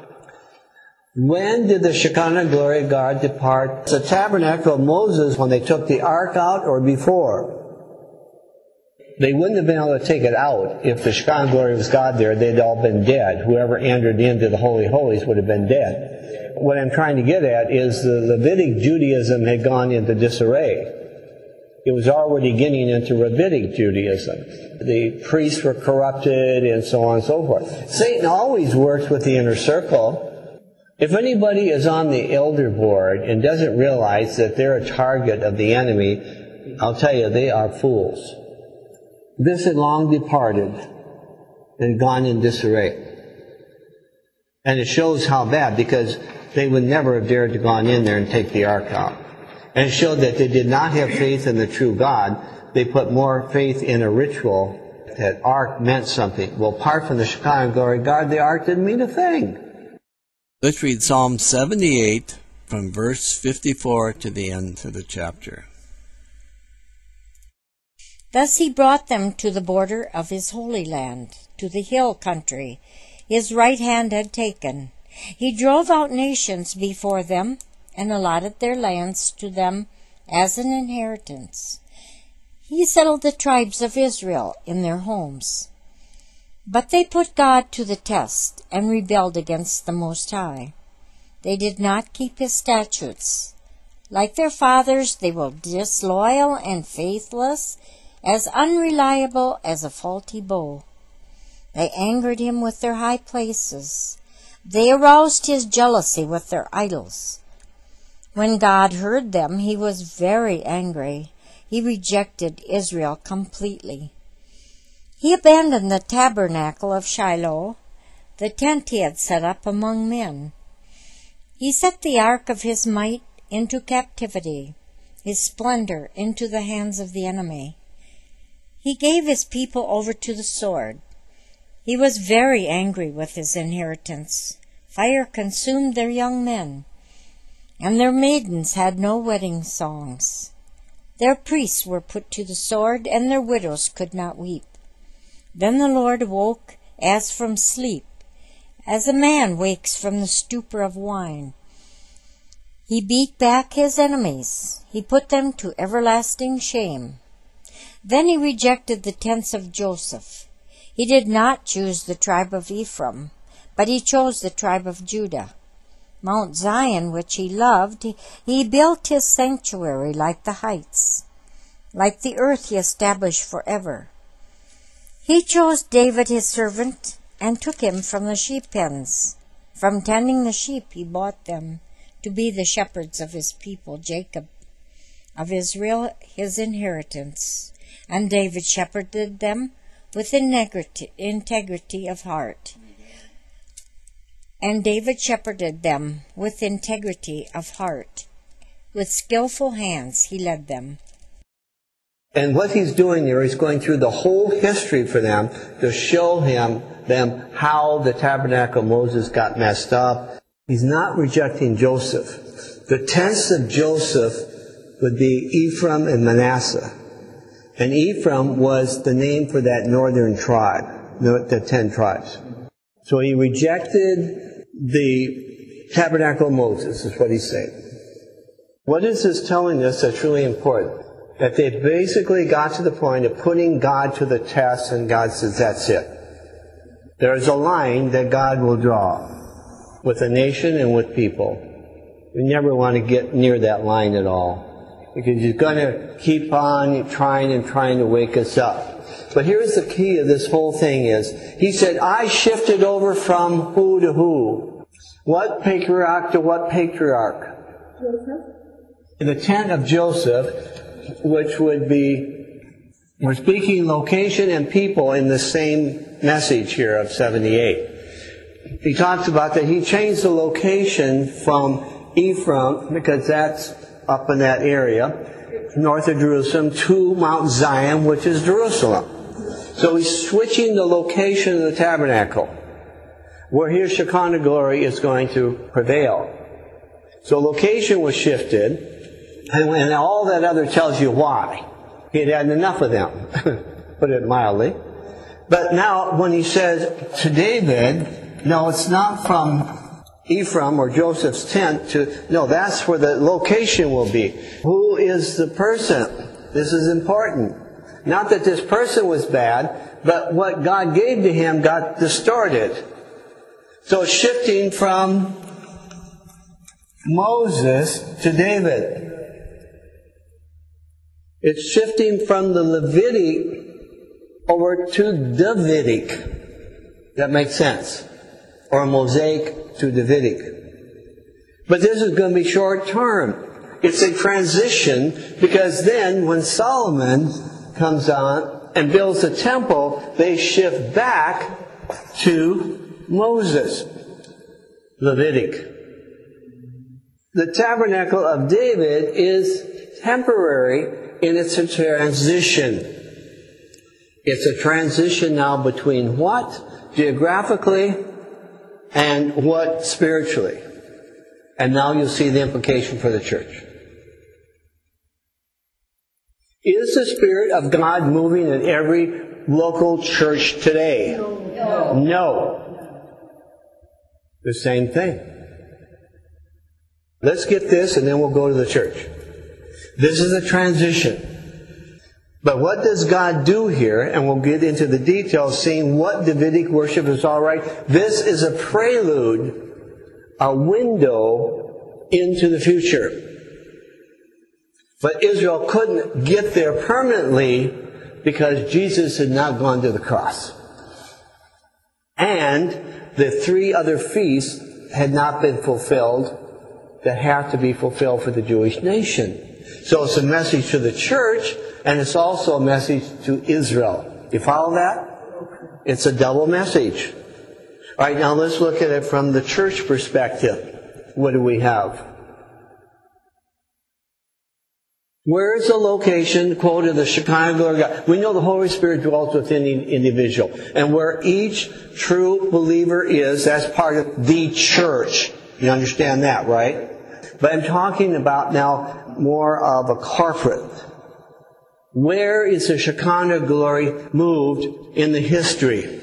When did the Shekinah glory of God depart the tabernacle of Moses? When they took the ark out or before? They wouldn't have been able to take it out if the Shekinah glory of God there. They'd all been dead. Whoever entered into the Holy Holies would have been dead. What I'm trying to get at is the Levitic Judaism had gone into disarray. It was already getting into Rabbinic Judaism. The priests were corrupted and so on and so forth. Satan always works with the inner circle. If anybody is on the elder board and doesn't realize that they're a target of the enemy, I'll tell you, they are fools. This had long departed and gone in disarray. And it shows how bad, because they would never have dared to gone in there and take the ark out. And it showed that they did not have faith in the true God. They put more faith in a ritual. That ark meant something. Well, apart from the Shekinah glory of God, the ark didn't mean a thing. Let's read Psalm seventy-eight from verse fifty-four to the end of the chapter. Thus he brought them to the border of his holy land, to the hill country his right hand had taken. He drove out nations before them, and allotted their lands to them as an inheritance. He settled the tribes of Israel in their homes. But they put God to the test, and rebelled against the Most High. They did not keep his statutes. Like their fathers, they were disloyal and faithless, as unreliable as a faulty bow. They angered him with their high places. They aroused his jealousy with their idols. When God heard them, he was very angry. He rejected Israel completely. He abandoned the tabernacle of Shiloh, the tent he had set up among men. He set the ark of his might into captivity, his splendor into the hands of the enemy. He gave his people over to the sword. He was very angry with his inheritance. Fire consumed their young men, and their maidens had no wedding songs. Their priests were put to the sword, and their widows could not weep. Then the Lord awoke as from sleep, as a man wakes from the stupor of wine. He beat back his enemies. He put them to everlasting shame. Then he rejected the tents of Joseph. He did not choose the tribe of Ephraim, but he chose the tribe of Judah. Mount Zion, which he loved, he, he built his sanctuary like the heights. Like the earth he established forever. He chose David his servant and took him from the sheep pens. From tending the sheep he bought them to be the shepherds of his people, Jacob, of Israel his inheritance. And David shepherded them with integrity, integrity of heart. And David shepherded them with integrity of heart. With skillful hands he led them. And what he's doing there is going through the whole history for them to show him them how the tabernacle of Moses got messed up. He's not rejecting Joseph. The tents of Joseph would be Ephraim and Manasseh. And Ephraim was the name for that northern tribe, the ten tribes. So he rejected the tabernacle of Moses, is what he's saying. What is this telling us that's really important? That they basically got to the point of putting God to the test, and God says, that's it. There is a line that God will draw with a nation and with people. We never want to get near that line at all, because he's going to keep on trying and trying to wake us up. But here's the key of this whole thing is, he said, I shifted over from who to who? What patriarch to what patriarch? Joseph. In the tent of Joseph, which would be, we're speaking location and people in the same message here of seventy-eight. He talks about that he changed the location from Ephraim, because that's up in that area, north of Jerusalem, to Mount Zion, which is Jerusalem. So he's switching the location of the tabernacle, where here Shekinah glory is going to prevail. So location was shifted, and, and all that other tells you why. He had had enough of them, put it mildly. But now when he says to David, no, it's not from Ephraim or Joseph's tent to, no, that's where the location will be. Who is the person? This is important. Not that this person was bad, but what God gave to him got distorted. So it's shifting from Moses to David. It's shifting from the Levitic over to Davidic. That makes sense. Or Mosaic to Davidic. But this is going to be short term. It's a transition, because then when Solomon comes on and builds the temple, they shift back to Moses. Levitic. The tabernacle of David is temporary in its transition. It's a transition now between what? Geographically and what spiritually. And now you'll see the implication for the church. Is the Spirit of God moving in every local church today? No. No. The same thing. Let's get this and then we'll go to the church. This is a transition. But what does God do here? And we'll get into the details, seeing what Davidic worship is all right. This is a prelude, a window into the future. But Israel couldn't get there permanently because Jesus had not gone to the cross. And the three other feasts had not been fulfilled that have to be fulfilled for the Jewish nation. So it's a message to the church, and it's also a message to Israel. You follow that? It's a double message. All right, now let's look at it from the church perspective. what do we have? Where is the location, quote, of the Shekinah glory of God? We know the Holy Spirit dwells within the individual. And where each true believer is, that's part of the church. You understand that, right? But I'm talking about now more of a corporate. Where is the Shekinah glory moved in the history?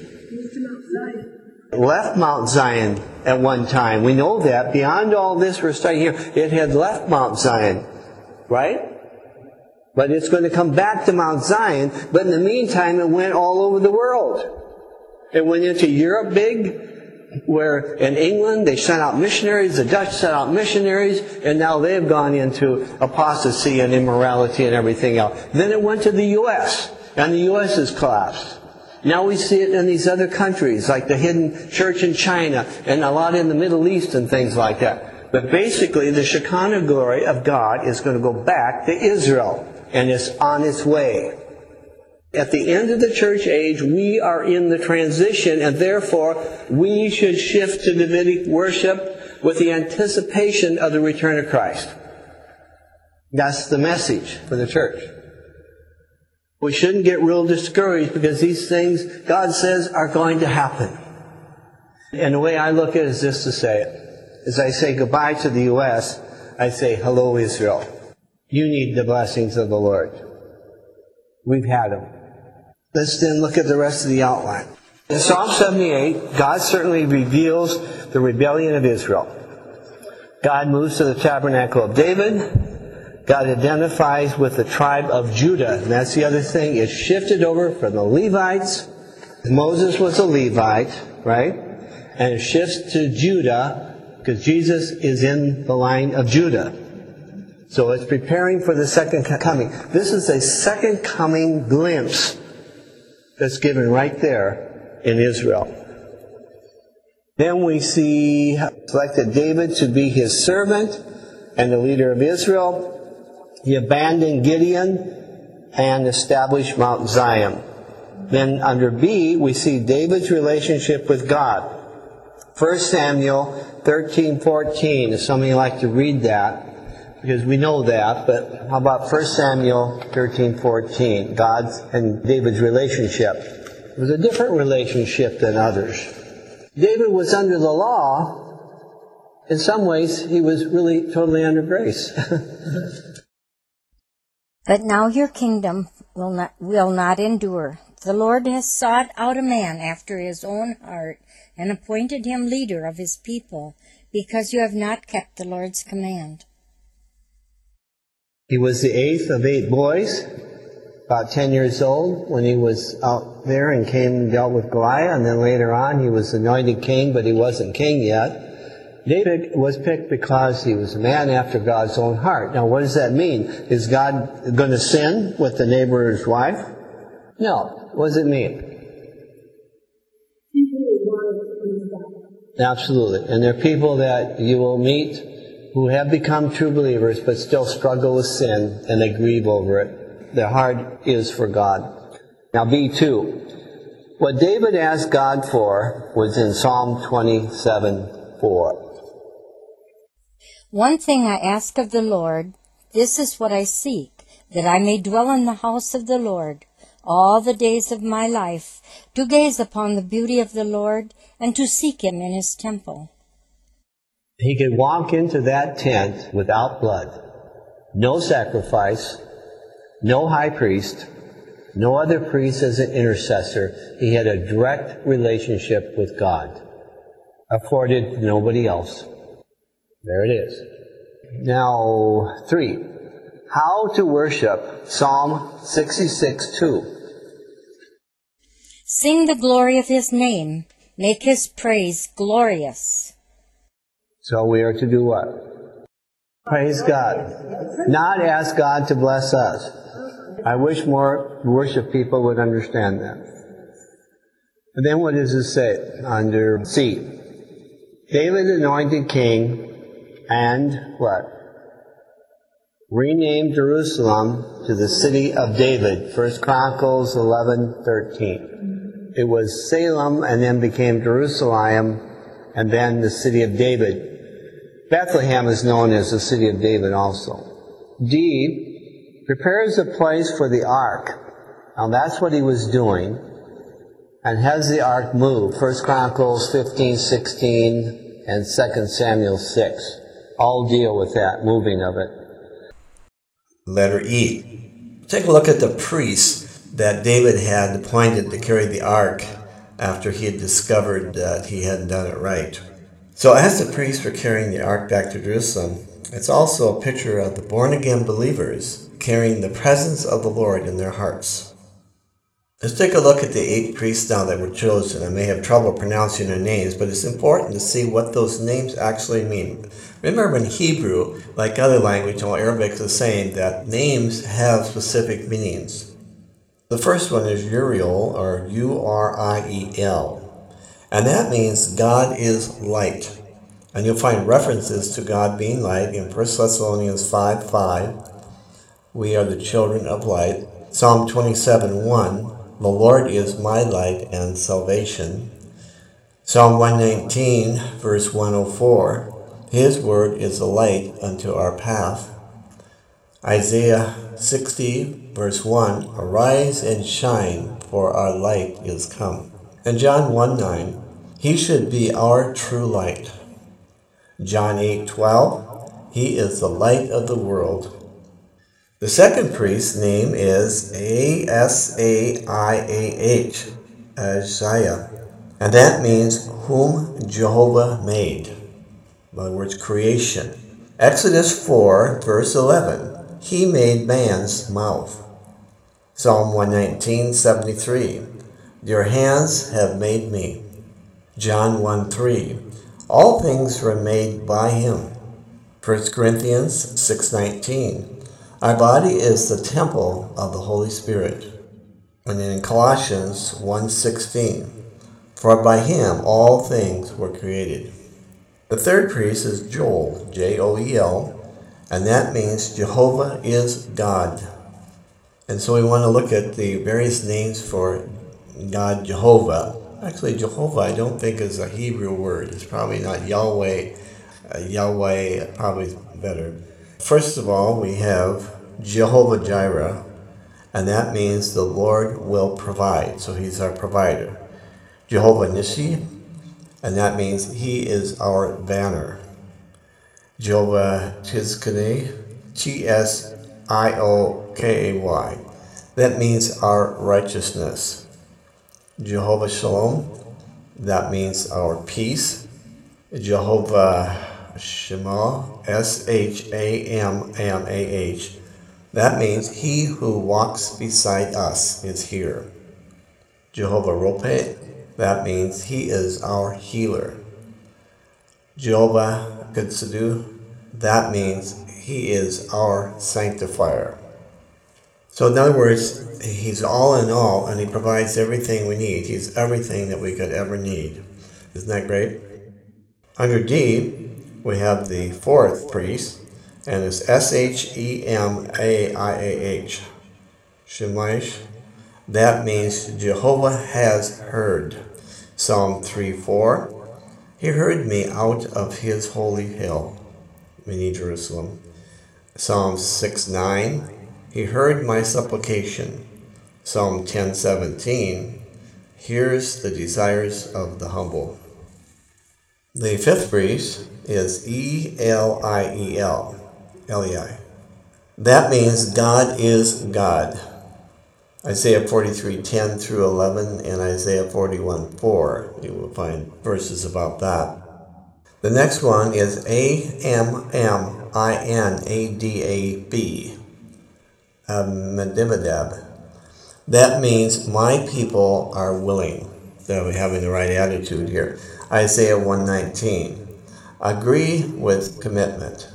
Left Mount Zion at one time. We know that. Beyond all this we're studying here, it had left Mount Zion. Right? But it's going to come back to Mount Zion. But in the meantime, it went all over the world. It went into Europe big, where in England they sent out missionaries, the Dutch sent out missionaries, and now they've gone into apostasy and immorality and everything else. Then it went to the U S, and the U S has collapsed. Now we see it in these other countries, like the hidden church in China, and a lot in the Middle East and things like that. But basically, the Shekinah glory of God is going to go back to Israel, and it's on its way. At the end of the church age, we are in the transition, and therefore we should shift to Davidic worship with the anticipation of the return of Christ. That's the message for the church. We shouldn't get real discouraged because these things, God says, are going to happen. And the way I look at it is just to say it. As I say goodbye to the U S, I say, hello, Israel. You need the blessings of the Lord. We've had them. Let's then look at the rest of the outline. In Psalm seventy-eight, God certainly reveals the rebellion of Israel. God moves to the tabernacle of David. God identifies with the tribe of Judah. And that's the other thing. It's shifted over from the Levites. Moses was a Levite, right? And it shifts to Judah because Jesus is in the line of Judah. So it's preparing for the second coming. This is a second coming glimpse that's given right there in Israel. Then we see selected David to be his servant and the leader of Israel. He abandoned Gideon and established Mount Zion. Then under B, we see David's relationship with God. First Samuel thirteen fourteen. If some of you like to read that, because we know that, but how about First Samuel thirteen fourteen? God's and David's relationship. It was a different relationship than others. David was under the law. In some ways, he was really totally under grace. But now your kingdom will not, will not endure. The Lord has sought out a man after his own heart and appointed him leader of his people, because you have not kept the Lord's command. He was the eighth of eight boys, about ten years old when he was out there and came and dealt with Goliath, and then later on he was anointed king, but he wasn't king yet. David was picked because he was a man after God's own heart. Now what does that mean? Is God going to sin with the neighbor's wife? No. What does it mean? Absolutely. And there are people that you will meet who have become true believers but still struggle with sin and they grieve over it. Their heart is for God. Now B two. What David asked God for was in Psalm twenty-seven four. One thing I ask of the Lord, this is what I seek, that I may dwell in the house of the Lord all the days of my life, to gaze upon the beauty of the Lord and to seek him in his temple. He could walk into that tent without blood, no sacrifice, no high priest, no other priest as an intercessor. He had a direct relationship with God, afforded to nobody else. There it is. Now, three. How to worship. Psalm sixty-six two. Sing the glory of his name. Make his praise glorious. So we are to do what? Praise God. Not ask God to bless us. I wish more worship people would understand that. And then what does it say under C? David anointed king and what? Renamed Jerusalem to the city of David. First Chronicles eleven thirteen. It was Salem and then became Jerusalem and then the city of David. Bethlehem is known as the city of David also. D, prepares a place for the ark. Now that's what he was doing. And has the ark moved. First Chronicles fifteen, sixteen, and Second Samuel six. All deal with that, moving of it. Letter E. Take a look at the priests that David had appointed to carry the ark after he had discovered that he hadn't done it right. So as the priests were carrying the ark back to Jerusalem, it's also a picture of the born-again believers carrying the presence of the Lord in their hearts. Let's take a look at the eight priests now that were chosen. I may have trouble pronouncing their names, but it's important to see what those names actually mean. Remember, in Hebrew, like other language, well, Arabic is the same, that names have specific meanings. The first one is Uriel, or U R I E L. And that means God is light. And you'll find references to God being light in First Thessalonians five five. We are the children of light. Psalm twenty-seven one. The Lord is my light and salvation. Psalm one nineteen, verse one oh four. His word is a light unto our path. Isaiah sixty, verse one. Arise and shine, for our light is come. And John one nine. He should be our true light. John eight twelve. He is the light of the world. The second priest's name is A S A I A H, Isaiah, and that means whom Jehovah made. In other words, creation. Exodus four, verse eleven, he made man's mouth. Psalm one nineteen, seventy-three, your hands have made me. John one three, all things were made by him. First Corinthians six nineteen, our body is the temple of the Holy Spirit. And then in Colossians one sixteen, for by him all things were created. The third priest is Joel, J O E L, and that means Jehovah is God. And so we want to look at the various names for God, Jehovah. Actually, Jehovah I don't think is a Hebrew word. It's probably not Yahweh. Uh, Yahweh probably better. First of all, we have Jehovah Jireh, and that means the Lord will provide. So he's our provider. Jehovah Nissi, and that means he is our banner. Jehovah Tsidkenu, T S I O K A Y, that means our righteousness. Jehovah Shalom, that means our peace. Jehovah Shema, S H A M M A H, that means he who walks beside us is here. Jehovah Rophe, that means he is our healer. Jehovah Tsidkenu, that means he is our sanctifier. So in other words, he's all in all, and he provides everything we need. He's everything that we could ever need. Isn't that great? Under D, we have the fourth priest, and it's S H E M A I A H, Shemaiah. That means Jehovah has heard. Psalm three four, he heard me out of his holy hill, meaning Jerusalem. Psalm six nine, he heard my supplication. Psalm ten seventeen, hears the desires of the humble. The fifth priest is E L I E L, Eli. That means God is God. Isaiah forty-three ten through eleven and Isaiah forty-one four. You will find verses about that. The next one is A M M I N A D A B, Amminadab. That means my people are willing. So we're having the right attitude here. Isaiah one nineteen. Agree with commitment.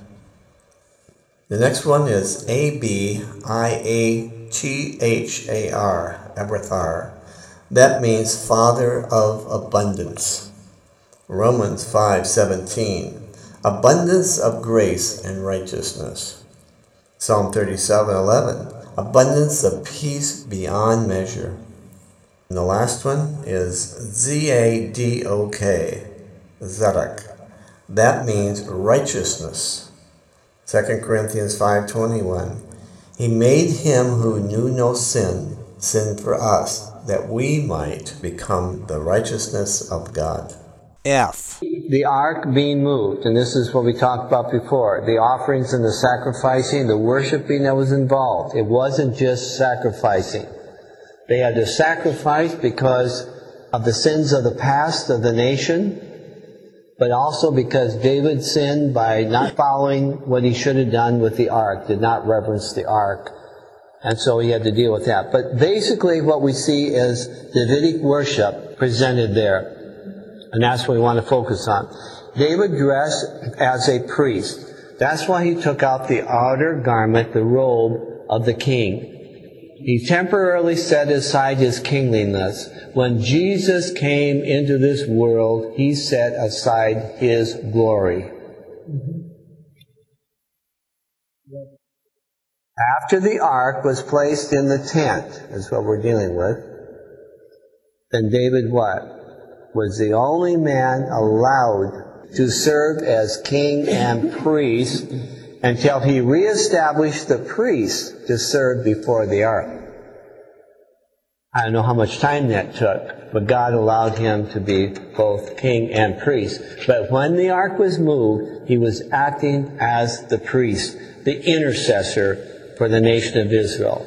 The next one is A B I A T H A R, Abrathar. That means Father of Abundance. Romans five seventeen. Abundance of grace and righteousness. Psalm thirty-seven eleven. Abundance of peace beyond measure. And the last one is Z A D O K, Zadok. That means righteousness. Second Corinthians five twenty-one. He made him who knew no sin, sin for us, that we might become the righteousness of God. F. The ark being moved, and this is what we talked about before, the offerings and the sacrificing, the worshiping that was involved. It wasn't just sacrificing. They had to sacrifice because of the sins of the past of the nation, but also because David sinned by not following what he should have done with the ark, did not reverence the ark. And so he had to deal with that. But basically what we see is Davidic worship presented there. And that's what we want to focus on. David dressed as a priest. That's why he took out the outer garment, the robe of the king. He temporarily set aside his kingliness. When Jesus came into this world, he set aside his glory. After the ark was placed in the tent, is what we're dealing with, then David what? Was the only man allowed to serve as king and priest until he reestablished the priest to serve before the ark. I don't know how much time that took, but God allowed him to be both king and priest. But when the ark was moved, he was acting as the priest, the intercessor for the nation of Israel.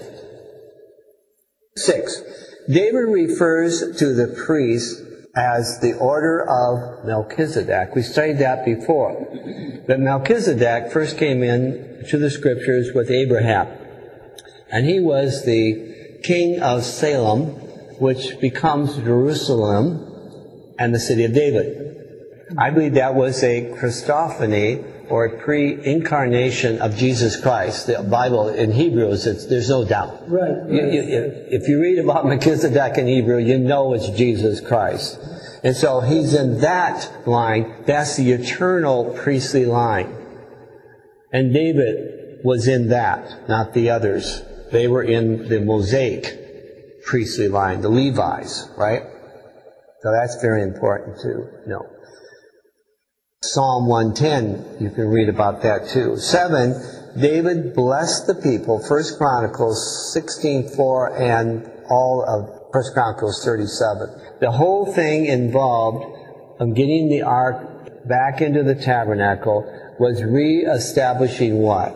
Six, David refers to the priest as the order of Melchizedek. We studied that before. But Melchizedek first came in to the scriptures with Abraham. And he was the king of Salem, which becomes Jerusalem and the city of David. I believe that was a Christophany, or a pre-incarnation of Jesus Christ. The Bible in Hebrew, is it's, there's no doubt. Right. right. You, you, if you read about Melchizedek in Hebrew, you know it's Jesus Christ. And so he's in that line. That's the eternal priestly line. And David was in that, not the others. They were in the Mosaic priestly line, the Levites, right? So that's very important to know. Psalm one ten, you can read about that too. Seven, David blessed the people, First Chronicles sixteen four and all of First Chronicles thirty-seven. The whole thing involved of getting the ark back into the tabernacle was re-establishing what?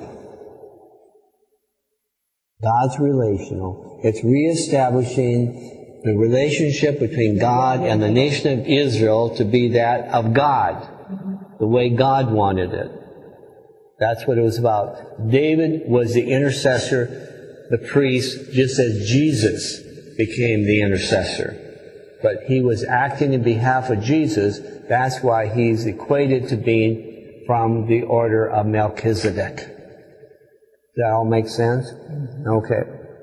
God's relational. It's re-establishing the relationship between God and the nation of Israel to be that of God. The way God wanted it. That's what it was about. David was the intercessor, the priest, just as Jesus became the intercessor. But he was acting in behalf of Jesus. That's why he's equated to being from the order of Melchizedek. Does that all make sense? Okay.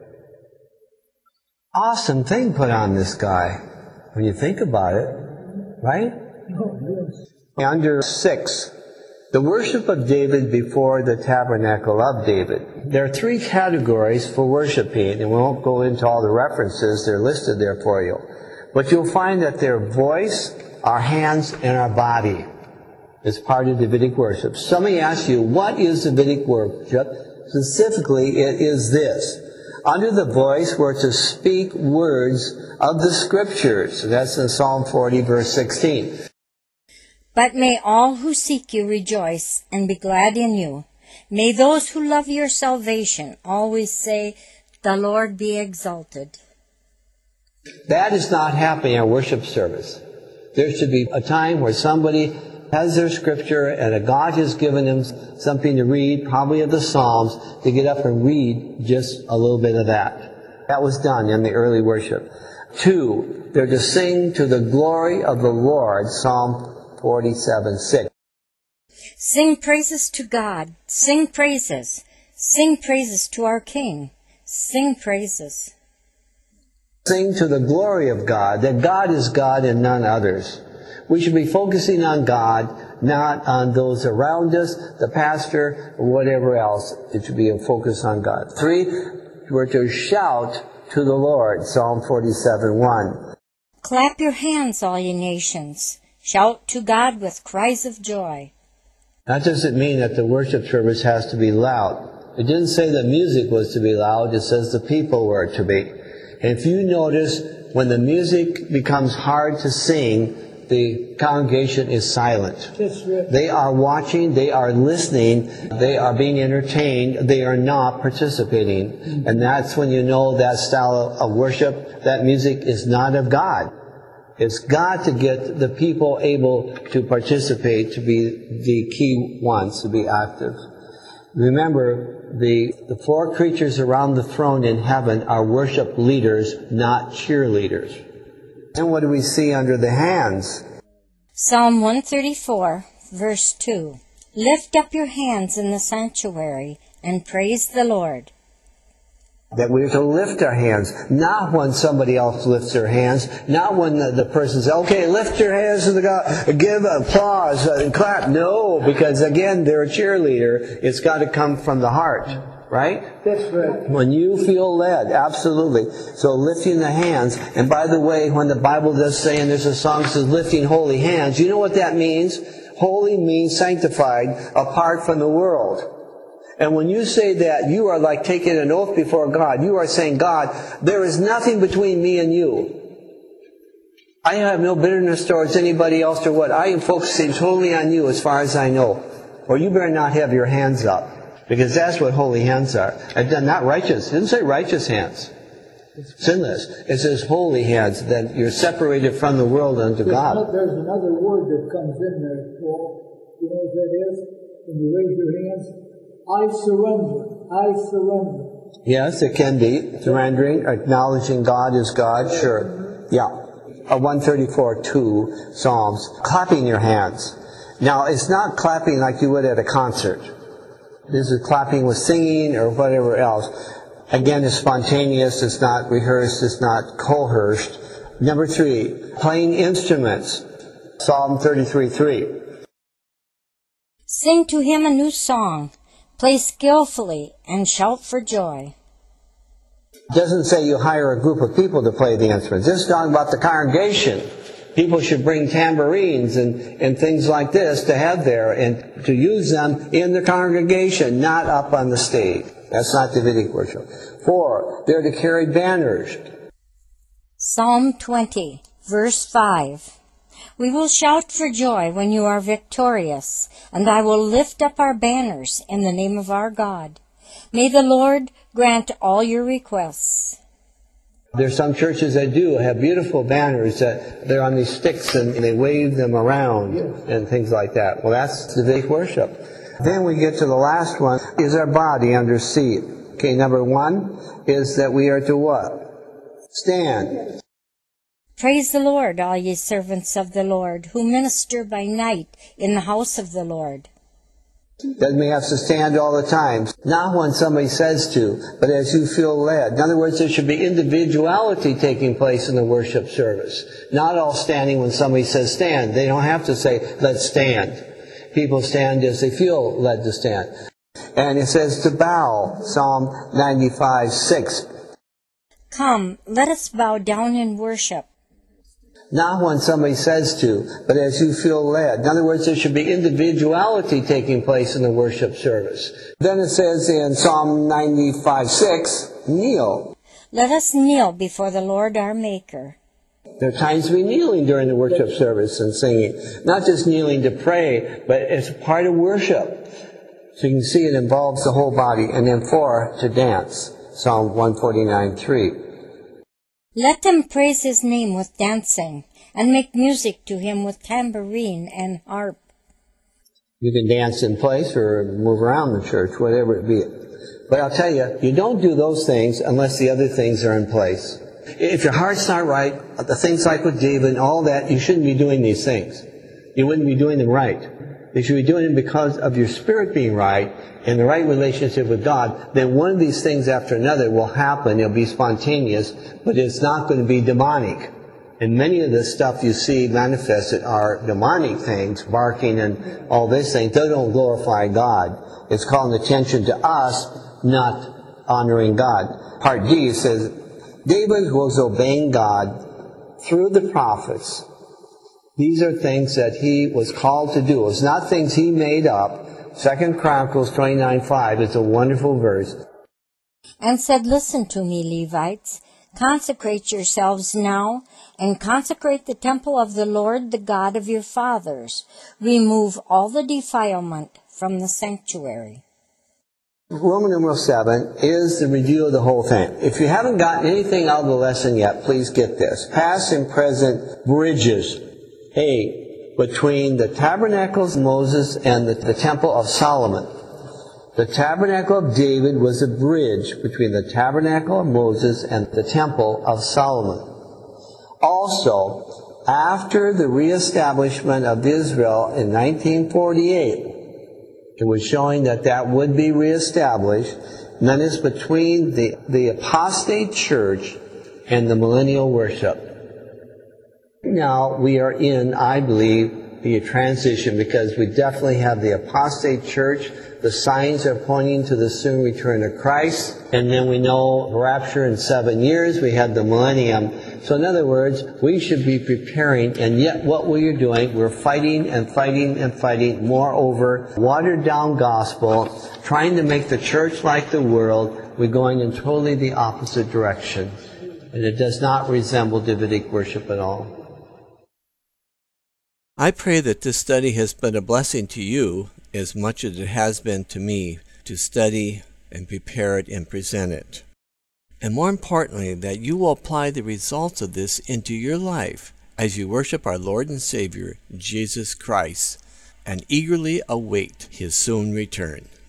Awesome thing put on this guy, when you think about it. Right? Oh, yes. Under six, the worship of David before the tabernacle of David. There are three categories for worshiping, and we won't go into all the references. They're listed there for you. But you'll find that their voice, our hands, and our body is part of Davidic worship. Somebody asks you, what is Davidic worship? Specifically, it is this. Under the voice, we're to speak words of the Scriptures. That's in Psalm forty, verse sixteen. But may all who seek you rejoice and be glad in you. May those who love your salvation always say, the Lord be exalted. That is not happening in a worship service. There should be a time where somebody has their scripture and a God has given them something to read, probably of the Psalms, to get up and read just a little bit of that. That was done in the early worship. Two, they're to sing to the glory of the Lord, Psalm forty-seven six. Sing praises to God. Sing praises. Sing praises to our King. Sing praises. Sing to the glory of God, that God is God and none others. We should be focusing on God, not on those around us, the pastor, or whatever else. It should be a focus on God. Three, we're to shout to the Lord, Psalm forty-seven one. Clap your hands, all ye nations. Shout to God with cries of joy. That doesn't mean that the worship service has to be loud. It didn't say the music was to be loud. It says the people were to be. And if you notice, when the music becomes hard to sing, the congregation is silent. They are watching, they are listening, they are being entertained, they are not participating. And that's when you know that style of worship, that music is not of God. It's got to get the people able to participate, to be the key ones, to be active. Remember, the, the four creatures around the throne in heaven are worship leaders, not cheerleaders. And what do we see under the hands? Psalm one thirty-four, verse two. Lift up your hands in the sanctuary and praise the Lord. That we are to lift our hands, not when somebody else lifts their hands, not when the, the person says, okay, lift your hands to the God, give applause and clap. No, because again, they're a cheerleader. It's got to come from the heart, right? That's right. When you feel led, absolutely. So lifting the hands, and by the way, when the Bible does say, and there's a song that says lifting holy hands, you know what that means? Holy means sanctified, apart from the world. And when you say that, you are like taking an oath before God. You are saying, God, there is nothing between me and you. I have no bitterness towards anybody else or what. I am focusing totally on you as far as I know. Or you better not have your hands up. Because that's what holy hands are. And not righteous. It doesn't say righteous hands. Sinless. It says holy hands, that you're separated from the world unto God. There's another word that comes in there, Paul. You know what that is? When you raise your hands? I surrender. I surrender. Yes, it can be. Surrendering, acknowledging God is God, sure. Yeah. Uh, one thirty-four two, Psalms. Clapping your hands. Now, it's not clapping like you would at a concert. This is clapping with singing or whatever else. Again, it's spontaneous, it's not rehearsed, it's not coerced. Number three, playing instruments. Psalm thirty-three three. Sing to him a new song. Play skillfully and shout for joy. It doesn't say you hire a group of people to play the instruments. This is talking about the congregation. People should bring tambourines and, and things like this to have there and to use them in the congregation, not up on the stage. That's not Davidic worship. Four, they're to carry banners. Psalm twenty, verse five. We will shout for joy when you are victorious, and I will lift up our banners in the name of our God. May the Lord grant all your requests. There's some churches that do have beautiful banners that they're on these sticks and they wave them around and things like that. Well, that's Davidic worship. Then we get to the last one, is our body under seat. Okay, number one is that we are to what? Stand. Praise the Lord, all ye servants of the Lord, who minister by night in the house of the Lord. Doesn't mean you have to stand all the time. Not when somebody says to, but as you feel led. In other words, there should be individuality taking place in the worship service. Not all standing when somebody says stand. They don't have to say, let's stand. People stand as they feel led to stand. And it says to bow, Psalm ninety-five six. Come, let us bow down in worship. Not when somebody says to, but as you feel led. In other words, there should be individuality taking place in the worship service. Then it says in Psalm ninety-five six, kneel. Let us kneel before the Lord our Maker. There are times to be kneeling during the worship service and singing. Not just kneeling to pray, but it's part of worship. So you can see it involves the whole body. And then four, to dance. Psalm one forty-nine three. Let them praise his name with dancing, and make music to him with tambourine and harp. You can dance in place or move around the church, whatever it be. But I'll tell you, you don't do those things unless the other things are in place. If your heart's not right, the things like with David and all that, you shouldn't be doing these things. You wouldn't be doing them right. You should be doing them because of your spirit being right and the right relationship with God. Then one of these things after another will happen. It'll be spontaneous, but it's not going to be demonic. And many of the stuff you see manifested are demonic things, barking and all these things. They don't glorify God. It's calling attention to us, not honoring God. Part D says, David was obeying God through the prophets These are things that he was called to do. It's not things he made up. Second Chronicles twenty-nine five is a wonderful verse. And said, Listen to me, Levites. Consecrate yourselves now, and consecrate the temple of the Lord, the God of your fathers. Remove all the defilement from the sanctuary. Roman numeral seven is the review of the whole thing. If you haven't gotten anything out of the lesson yet, please get this. Past and present bridges. A, between the tabernacles of Moses and the, the temple of Solomon. The tabernacle of David was a bridge between the tabernacle of Moses and the temple of Solomon. Also, after the reestablishment of Israel in nineteen forty-eight, it was showing that that would be reestablished. And that is between the, the apostate church and the millennial worship. Now we are in, I believe, the transition, because we definitely have the apostate church. The signs are pointing to the soon return of Christ. And then we know rapture in seven years. We have the millennium. So in other words, we should be preparing, and yet what we are doing, we're fighting and fighting and fighting. Moreover, watered down gospel, trying to make the church like the world. We're going in totally the opposite direction. And it does not resemble Davidic worship at all. I pray that this study has been a blessing to you as much as it has been to me to study and prepare it and present it. And more importantly, that you will apply the results of this into your life as you worship our Lord and Savior, Jesus Christ, and eagerly await His soon return.